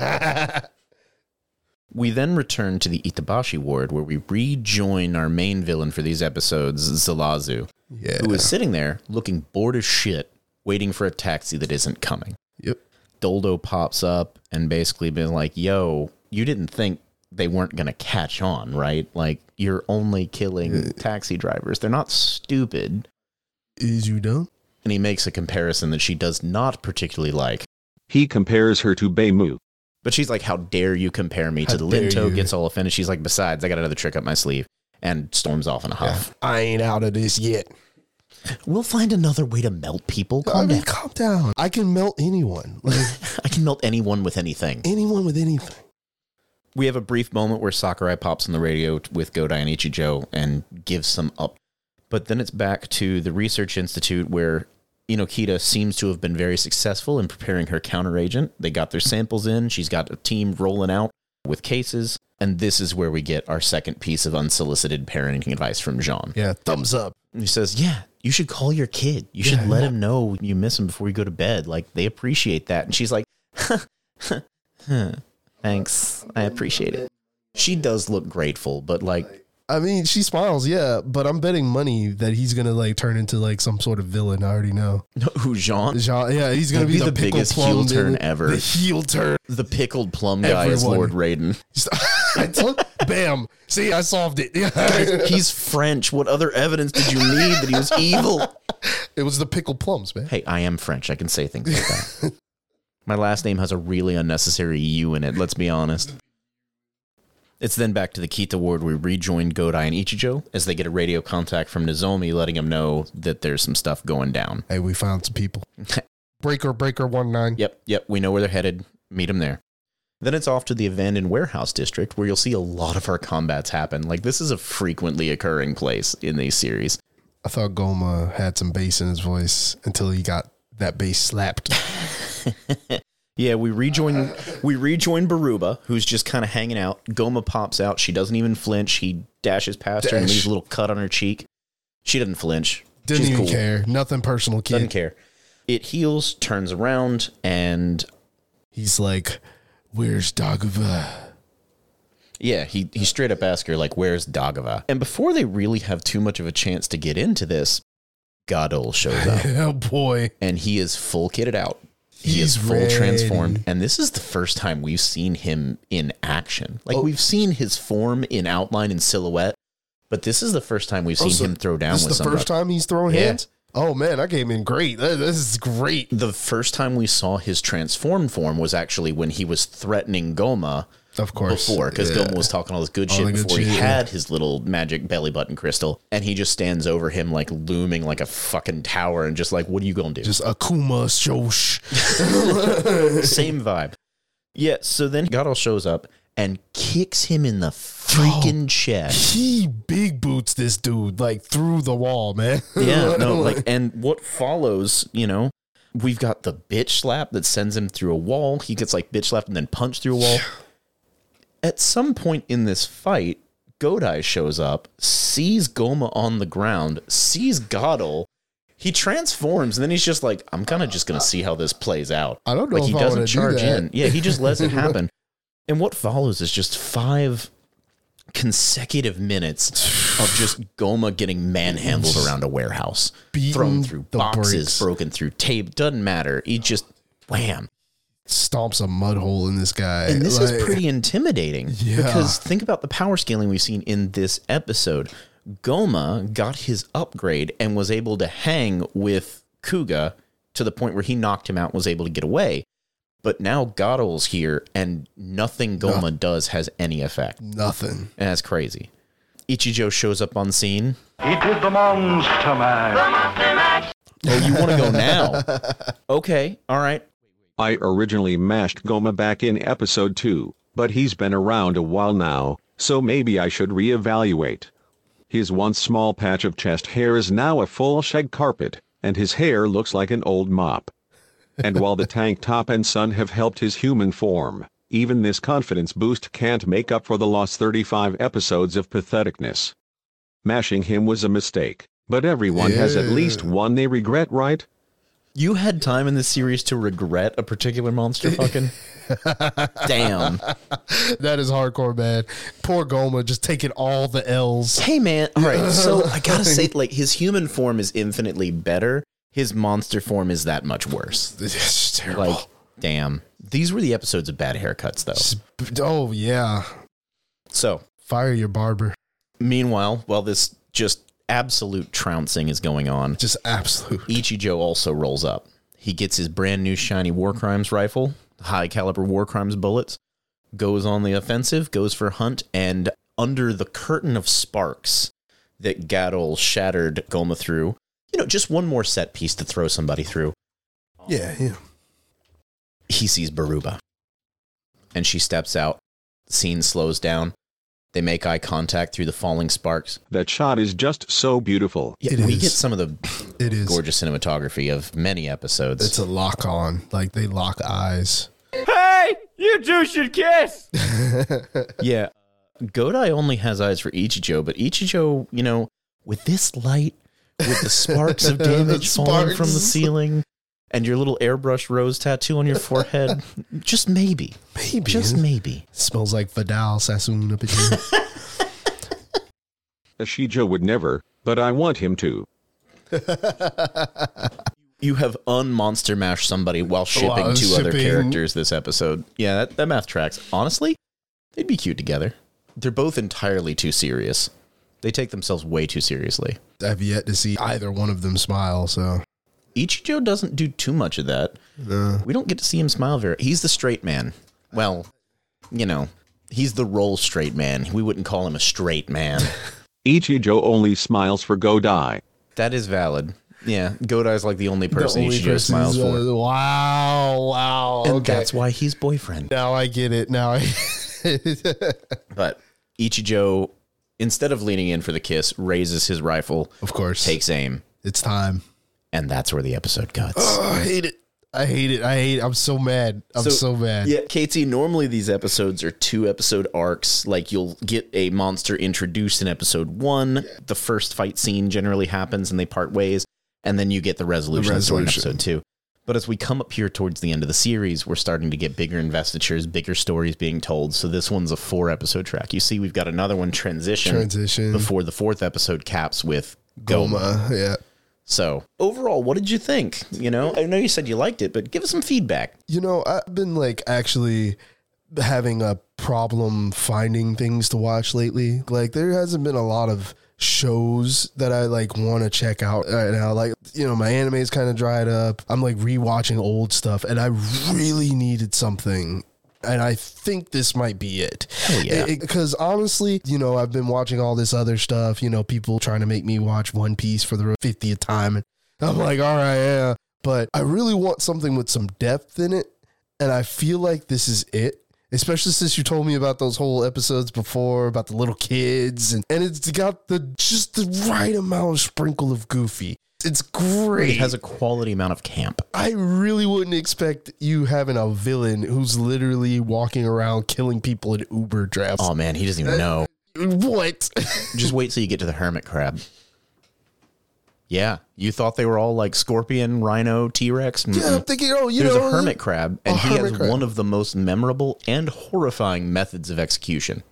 We then return to the Itabashi ward where we rejoin our main villain for these episodes, Zalazu, who is sitting there looking bored as shit, waiting for a taxi that isn't coming. Yep. Doldo pops up and basically been like, yo, you didn't think they weren't going to catch on, right? Like, you're only killing taxi drivers. They're not stupid. Is you dumb? And he makes a comparison that she does not particularly like. He compares her to Beimu. But she's like, how dare you compare me to the dare Linto? you. Gets all offended. She's like, besides, I got another trick up my sleeve. And storms off in a huff. I ain't out of this yet. We'll find another way to melt people. Calm down. Calm down. I can melt anyone. Like, I can melt anyone with anything. anyone with anything. We have a brief moment where Sakurai pops on the radio with Godai and Ichijo and gives some up. But then it's back to the research institute where Inokita seems to have been very successful in preparing her counteragent. They got their samples in. She's got a team rolling out with cases. And this is where we get our second piece of unsolicited parenting advice from Jean. Yeah, thumbs up. And he says, yeah, you should call your kid. You should let him know you miss him before you go to bed. Like, they appreciate that. And she's like, thanks. I appreciate it. She does look grateful, but like, I mean, she smiles, yeah, but I'm betting money that he's gonna like turn into like some sort of villain. I already know. who, Jean? Yeah, he's gonna be the biggest plum heel turn villain. ever. The heel turn. The pickled plum guy is Everyone. Lord Raiden. Bam. See, I solved it. He's French. What other evidence did you need that he was evil? It was the pickled plums, man. Hey, I am French. I can say things like that. My last name has a really unnecessary U in it, let's be honest. It's then back to the Kita ward where we rejoin Godai and Ichijo as they get a radio contact from Nozomi letting them know that there's some stuff going down. Hey, we found some people. Breaker 19. Yep, we know where they're headed. Meet them there. Then it's off to the abandoned warehouse district where you'll see a lot of our combats happen. Like, this is a frequently occurring place in these series. I thought Goma had some bass in his voice until he got that bass slapped. Yeah, we rejoin Baruba, who's just kind of hanging out. Goma pops out. She doesn't even flinch. He dashes past her and leaves a little cut on her cheek. She doesn't flinch. Didn't She's even cool. care. Nothing personal, kid. Doesn't care. It heals, turns around, and He's like, where's Dagova? yeah, he straight up asks her, like, where's Dagova? And before they really have too much of a chance to get into this, Godol shows up. Oh, boy. And he is full kitted out. He He's is full ready. transformed. And this is the first time we've seen him in action. Like, we've seen his form in outline and silhouette, but this is the first time we've seen him throw down This with is the somebody. first time he's throwing Yeah. hands? Oh, man, I came in great. This is great. The first time we saw his transformed form was actually when he was threatening Goma Of course. before, because Yeah. Goma was talking all this good All shit the good before he shit, had his little magic belly button crystal, and he just stands over him like looming like a fucking tower and just like, what are you gonna do? Just Akuma Shosh. Same vibe. Yeah, so then Godol shows up and kicks him in the freaking chest. He big boots this dude like through the wall, man. Yeah, no, like, and what follows, we've got the bitch slap that sends him through a wall. He gets like bitch slapped and then punched through a wall. at some point in this fight, Godai shows up, sees Goma on the ground, sees Godel. He transforms, and then he's just like, I'm kind of just going to see how this plays out. I don't know like, if he I doesn't wanna do charge that. in. Yeah, he just lets it happen. And what follows is just 5 consecutive minutes of just Goma getting manhandled around a warehouse, Beaten thrown through the boxes, bricks. broken through tape, doesn't matter. He just wham. Stomps a mud hole in this guy. And this is Like, pretty intimidating because think about the power scaling we've seen in this episode. Goma got his upgrade and was able to hang with Kuga to the point where he knocked him out and was able to get away. But now Godel's here and nothing Goma does has any effect. Nothing. And that's crazy. Ichijo shows up on scene. He did the monster mash. Oh, you want to go now? Okay, all right. I originally mashed Goma back in episode 2, but he's been around a while now, so maybe I should reevaluate. His once small patch of chest hair is now a full shag carpet, and his hair looks like an old mop. And while the tank top and sun have helped his human form, even this confidence boost can't make up for the lost 35 episodes of patheticness. Mashing him was a mistake, but everyone has at least one they regret, right? You had time in this series to regret a particular monster fucking? Damn. That is hardcore, man. Poor Goma just taking all the L's. Hey, man. All right, so I gotta say, like, his human form is infinitely better. His monster form is that much worse. It's terrible. Like, damn. These were the episodes of bad haircuts, though. Oh, yeah. So, Fire your barber. meanwhile, while this just absolute trouncing is going on, Just absolute. Ichijo also rolls up. He gets his brand new shiny War Crimes rifle, high caliber War Crimes bullets, goes on the offensive, goes for hunt, and under the curtain of sparks that Gadol shattered Goma through, just one more set piece to throw somebody through. Yeah. He sees Baruba. And she steps out. The scene slows down. They make eye contact through the falling sparks. That shot is just so beautiful. Yeah, we is. get some of the It is. gorgeous cinematography of many episodes. It's a lock on. Like, they lock eyes. Hey, you two should kiss. Yeah. Godai only has eyes for Ichijo, but Ichijo, with this light, with the sparks of damage falling from the ceiling, and your little airbrush rose tattoo on your forehead, just maybe. Maybe. Just maybe. Smells like Vidal Sassoon up in here. Shijo would never, but I want him to. You have unmonster mashed somebody while shipping two other characters this episode. Yeah, that math tracks. Honestly, they'd be cute together. They're both entirely too serious. They take themselves way too seriously. I've yet to see either one of them smile, so. Ichijo doesn't do too much of that. We don't get to see him smile very. He's the straight man. Well, he's the role straight man. We wouldn't call him a straight man. Ichijo only smiles for Godai. That is valid. Yeah, Godai's like the only person Ichijo smiles for. Wow. And Okay. that's why he's boyfriend. Now I get it. But Ichijo, instead of leaning in for the kiss, raises his rifle, Of course. takes aim, It's time. and that's where the episode cuts. Oh, I hate it. I'm so mad. I'm so mad. Yeah, KT, normally these episodes are 2-episode arcs. Like, you'll get a monster introduced in episode 1. The first fight scene generally happens and they part ways. And then you get the resolution of the story in episode 2. But as we come up here towards the end of the series, we're starting to get bigger investitures, bigger stories being told. So this one's a 4-episode track. You see, we've got another one transition before the 4th episode caps with Goma. Yeah. So overall, what did you think? I know you said you liked it, but give us some feedback. I've been actually having a problem finding things to watch lately. Like, there hasn't been a lot of shows that I want to check out right now. My anime's kind of dried up. I'm rewatching old stuff, and I really needed something. And I think this might be it. Hell yeah. Because honestly, I've been watching all this other stuff, people trying to make me watch One Piece for the 50th time. And I'm like, all right, yeah. But I really want something with some depth in it. And I feel like this is it. Especially since you told me about those whole episodes before about the little kids. And it's got just the right amount of sprinkle of goofy. It's great. It has a quality amount of camp. I really wouldn't expect you having a villain who's literally walking around killing people in Uber drafts. Oh man, he doesn't even know. What? Just wait till you get to the hermit crab. Yeah, you thought they were all like scorpion, rhino, T-Rex? Mm-mm. Yeah, I'm thinking, there's a hermit crab, and he has one of the most memorable and horrifying methods of execution.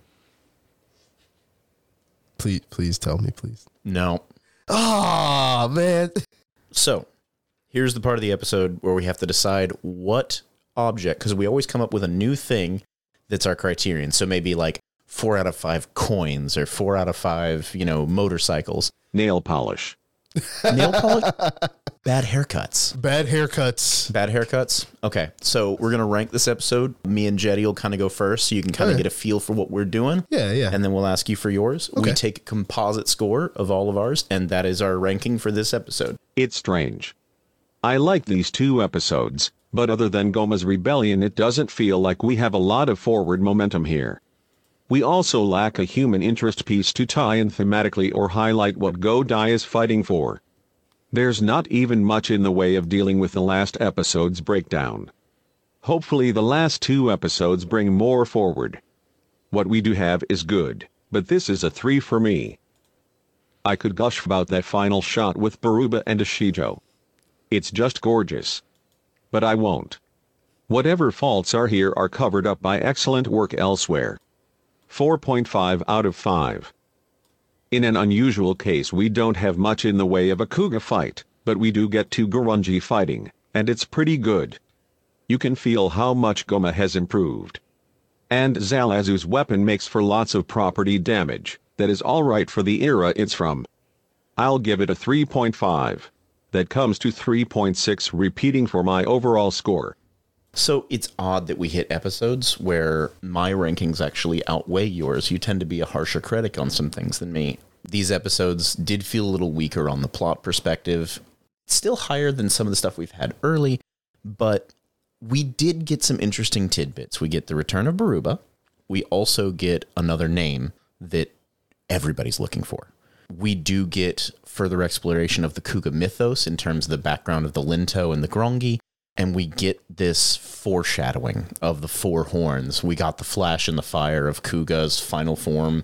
Please tell me, please. No. Ah, man. So, here's the part of the episode where we have to decide what object, because we always come up with a new thing that's our criterion. So maybe like 4 out of 5 coins or 4 out of 5, motorcycles. Nail polish. Nail polish? Bad haircuts. Bad haircuts. Bad haircuts? Okay, so we're going to rank this episode. Me and Jetty will kind of go first, so you can kind of get a feel for what we're doing. Yeah. And then we'll ask you for yours. Okay. We take a composite score of all of ours, and that is our ranking for this episode. It's strange. I like these 2 episodes, but other than Goma's rebellion, it doesn't feel like we have a lot of forward momentum here. We also lack a human interest piece to tie in thematically or highlight what Godai is fighting for. There's not even much in the way of dealing with the last episode's breakdown. Hopefully the last 2 episodes bring more forward. What we do have is good, but this is a 3 for me. I could gush about that final shot with Baruba and Ashijo. It's just gorgeous. But I won't. Whatever faults are here are covered up by excellent work elsewhere. 4.5 out of 5. In an unusual case, we don't have much in the way of a Kuga fight, but we do get 2 Grungy fighting, and it's pretty good. You can feel how much Goma has improved. And Zalazu's weapon makes for lots of property damage, that is alright for the era it's from. I'll give it a 3.5. That comes to 3.6 repeating for my overall score. So it's odd that we hit episodes where my rankings actually outweigh yours. You tend to be a harsher critic on some things than me. These episodes did feel a little weaker on the plot perspective. Still higher than some of the stuff we've had early, but we did get some interesting tidbits. We get the return of Baruba. We also get another name that everybody's looking for. We do get further exploration of the Kuga mythos in terms of the background of the Linto and the Grongi. And we get this foreshadowing of the 4 horns. We got the flash and the fire of Kuga's final form.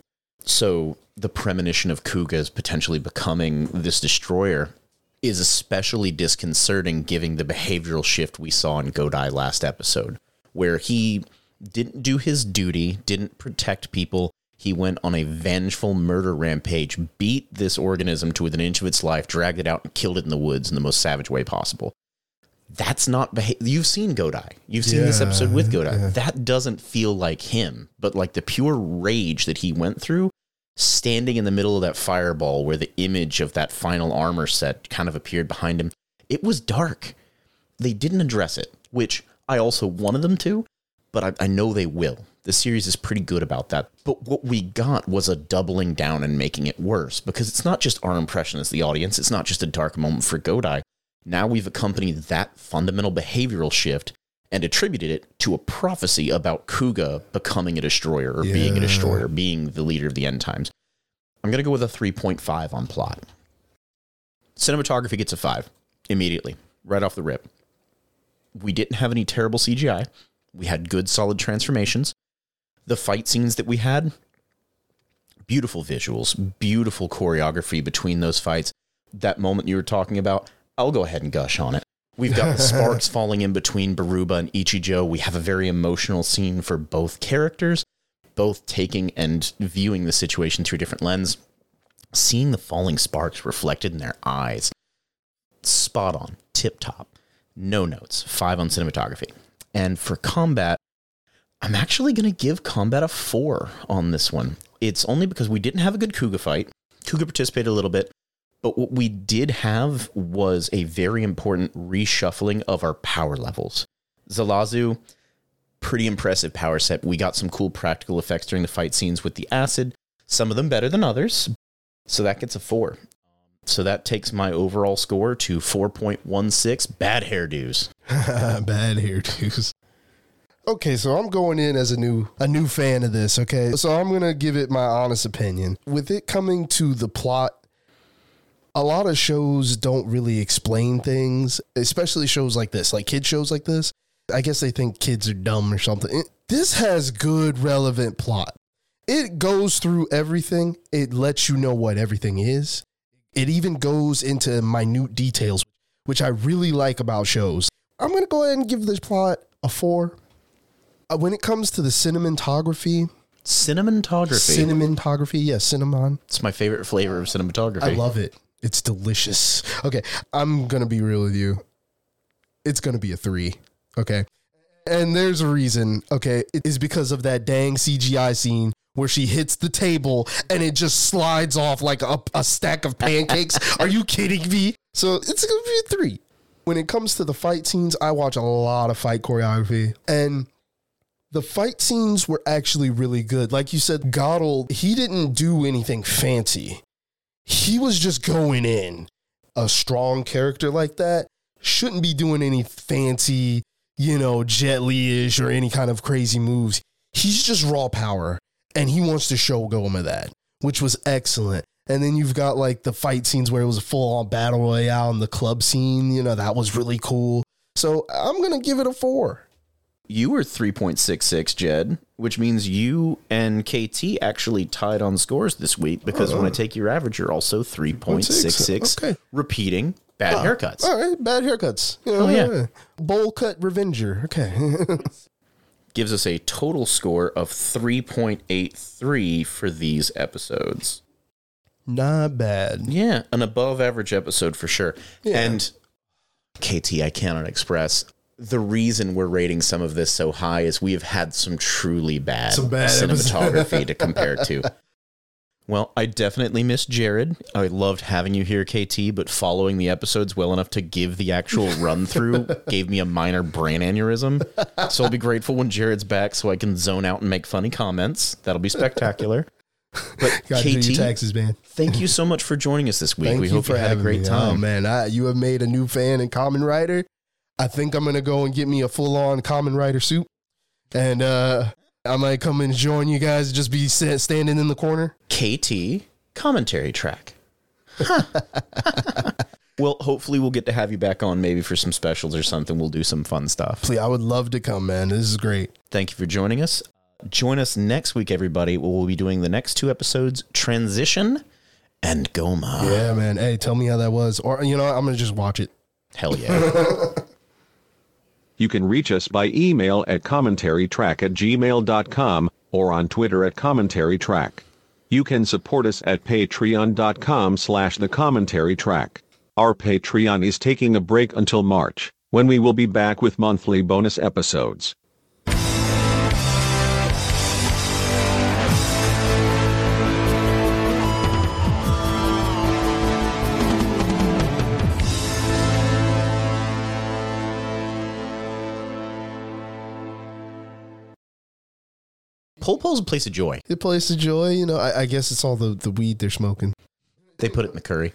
So the premonition of Kuga's potentially becoming this destroyer is especially disconcerting given the behavioral shift we saw in Godai last episode, where he didn't do his duty, didn't protect people. He went on a vengeful murder rampage, beat this organism to within an inch of its life, dragged it out and killed it in the woods in the most savage way possible. That's not you've seen Godai. You've seen this episode with Godai. Yeah. That doesn't feel like him, but like the pure rage that he went through, standing in the middle of that fireball where the image of that final armor set kind of appeared behind him. It was dark. They didn't address it, which I also wanted them to, but I know they will. The series is pretty good about that. But what we got was a doubling down and making it worse, because it's not just our impression as the audience. It's not just a dark moment for Godai. Now we've accompanied that fundamental behavioral shift and attributed it to a prophecy about Kuga becoming a destroyer or being a destroyer, being the leader of the end times. I'm going to go with a 3.5 on plot. Cinematography gets a 5 immediately, right off the rip. We didn't have any terrible CGI. We had good, solid transformations. The fight scenes that we had, beautiful visuals, beautiful choreography between those fights. That moment you were talking about, I'll go ahead and gush on it. We've got the sparks falling in between Baruba and Ichijo. We have a very emotional scene for both characters, both taking and viewing the situation through a different lens. Seeing the falling sparks reflected in their eyes. Spot on. Tip top. No notes. 5 on cinematography. And for combat, I'm actually going to give combat a 4 on this one. It's only because we didn't have a good Kuga fight. Kuga participated a little bit. But what we did have was a very important reshuffling of our power levels. Zalazu, pretty impressive power set. We got some cool practical effects during the fight scenes with the acid, some of them better than others. So that gets a 4. So that takes my overall score to 4.16 bad hairdos. Bad hairdos. Okay, so I'm going in as a new fan of this, okay? So I'm going to give it my honest opinion. With it coming to the plot, a lot of shows don't really explain things, especially shows like this, like kid shows like this. I guess they think kids are dumb or something. This has good, relevant plot. It goes through everything. It lets you know what everything is. It even goes into minute details, which I really like about shows. I'm going to go ahead and give this plot a 4. When it comes to the cinematography. Cinematography, yes, cinnamon. It's my favorite flavor of cinematography. I love it. It's delicious. Okay, I'm going to be real with you. It's going to be a 3, okay? And there's a reason, okay? It is because of that dang CGI scene where she hits the table and it just slides off like a stack of pancakes. Are you kidding me? So it's going to be a 3. When it comes to the fight scenes, I watch a lot of fight choreography, and the fight scenes were actually really good. Like you said, Goddard, he didn't do anything fancy. He was just going in. A strong character like that shouldn't be doing any fancy, Jet Li-ish or any kind of crazy moves. He's just raw power, and he wants to show Goma that, which was excellent. And then you've got like the fight scenes where it was a full-on battle royale in the club scene. That was really cool. So I'm going to give it a 4. You were 3.66, Jed, which means you and KT actually tied on scores this week because when I take your average, you're also 3.66. Okay. Repeating bad haircuts. All right, bad haircuts. Yeah. Bowl cut revenger. Okay. Gives us a total score of 3.83 for these episodes. Not bad. Yeah, an above average episode for sure. Yeah. And KT, I cannot express the reason we're rating some of this so high is we have had some truly bad cinematography to compare to. Well, I definitely miss Jared. I loved having you here, KT, but following the episodes well enough to give the actual run through gave me a minor brain aneurysm. So I'll be grateful when Jared's back so I can zone out and make funny comments. That'll be spectacular. But KT, do your taxes, man. Thank you so much for joining us this week. We hope you had a great time. Oh, man, you have made a new fan in Kamen Rider. I think I'm going to go and get me a full-on Kamen Rider suit. And I might come and join you guys, just be standing in the corner. KT commentary track. Well, hopefully we'll get to have you back on maybe for some specials or something. We'll do some fun stuff. Please, I would love to come, man. This is great. Thank you for joining us. Join us next week, everybody. We'll be doing the next 2 episodes, Transition and Goma. Yeah, man. Hey, tell me how that was. Or, I'm going to just watch it. Hell yeah. You can reach us by email at commentarytrack@gmail.com or on Twitter at commentarytrack. You can support us at patreon.com/thecommentary-track. Our Patreon is taking a break until March, when we will be back with monthly bonus episodes. Pole Pole's a place of joy. A place of joy, I guess it's all the weed they're smoking. They put it in the curry.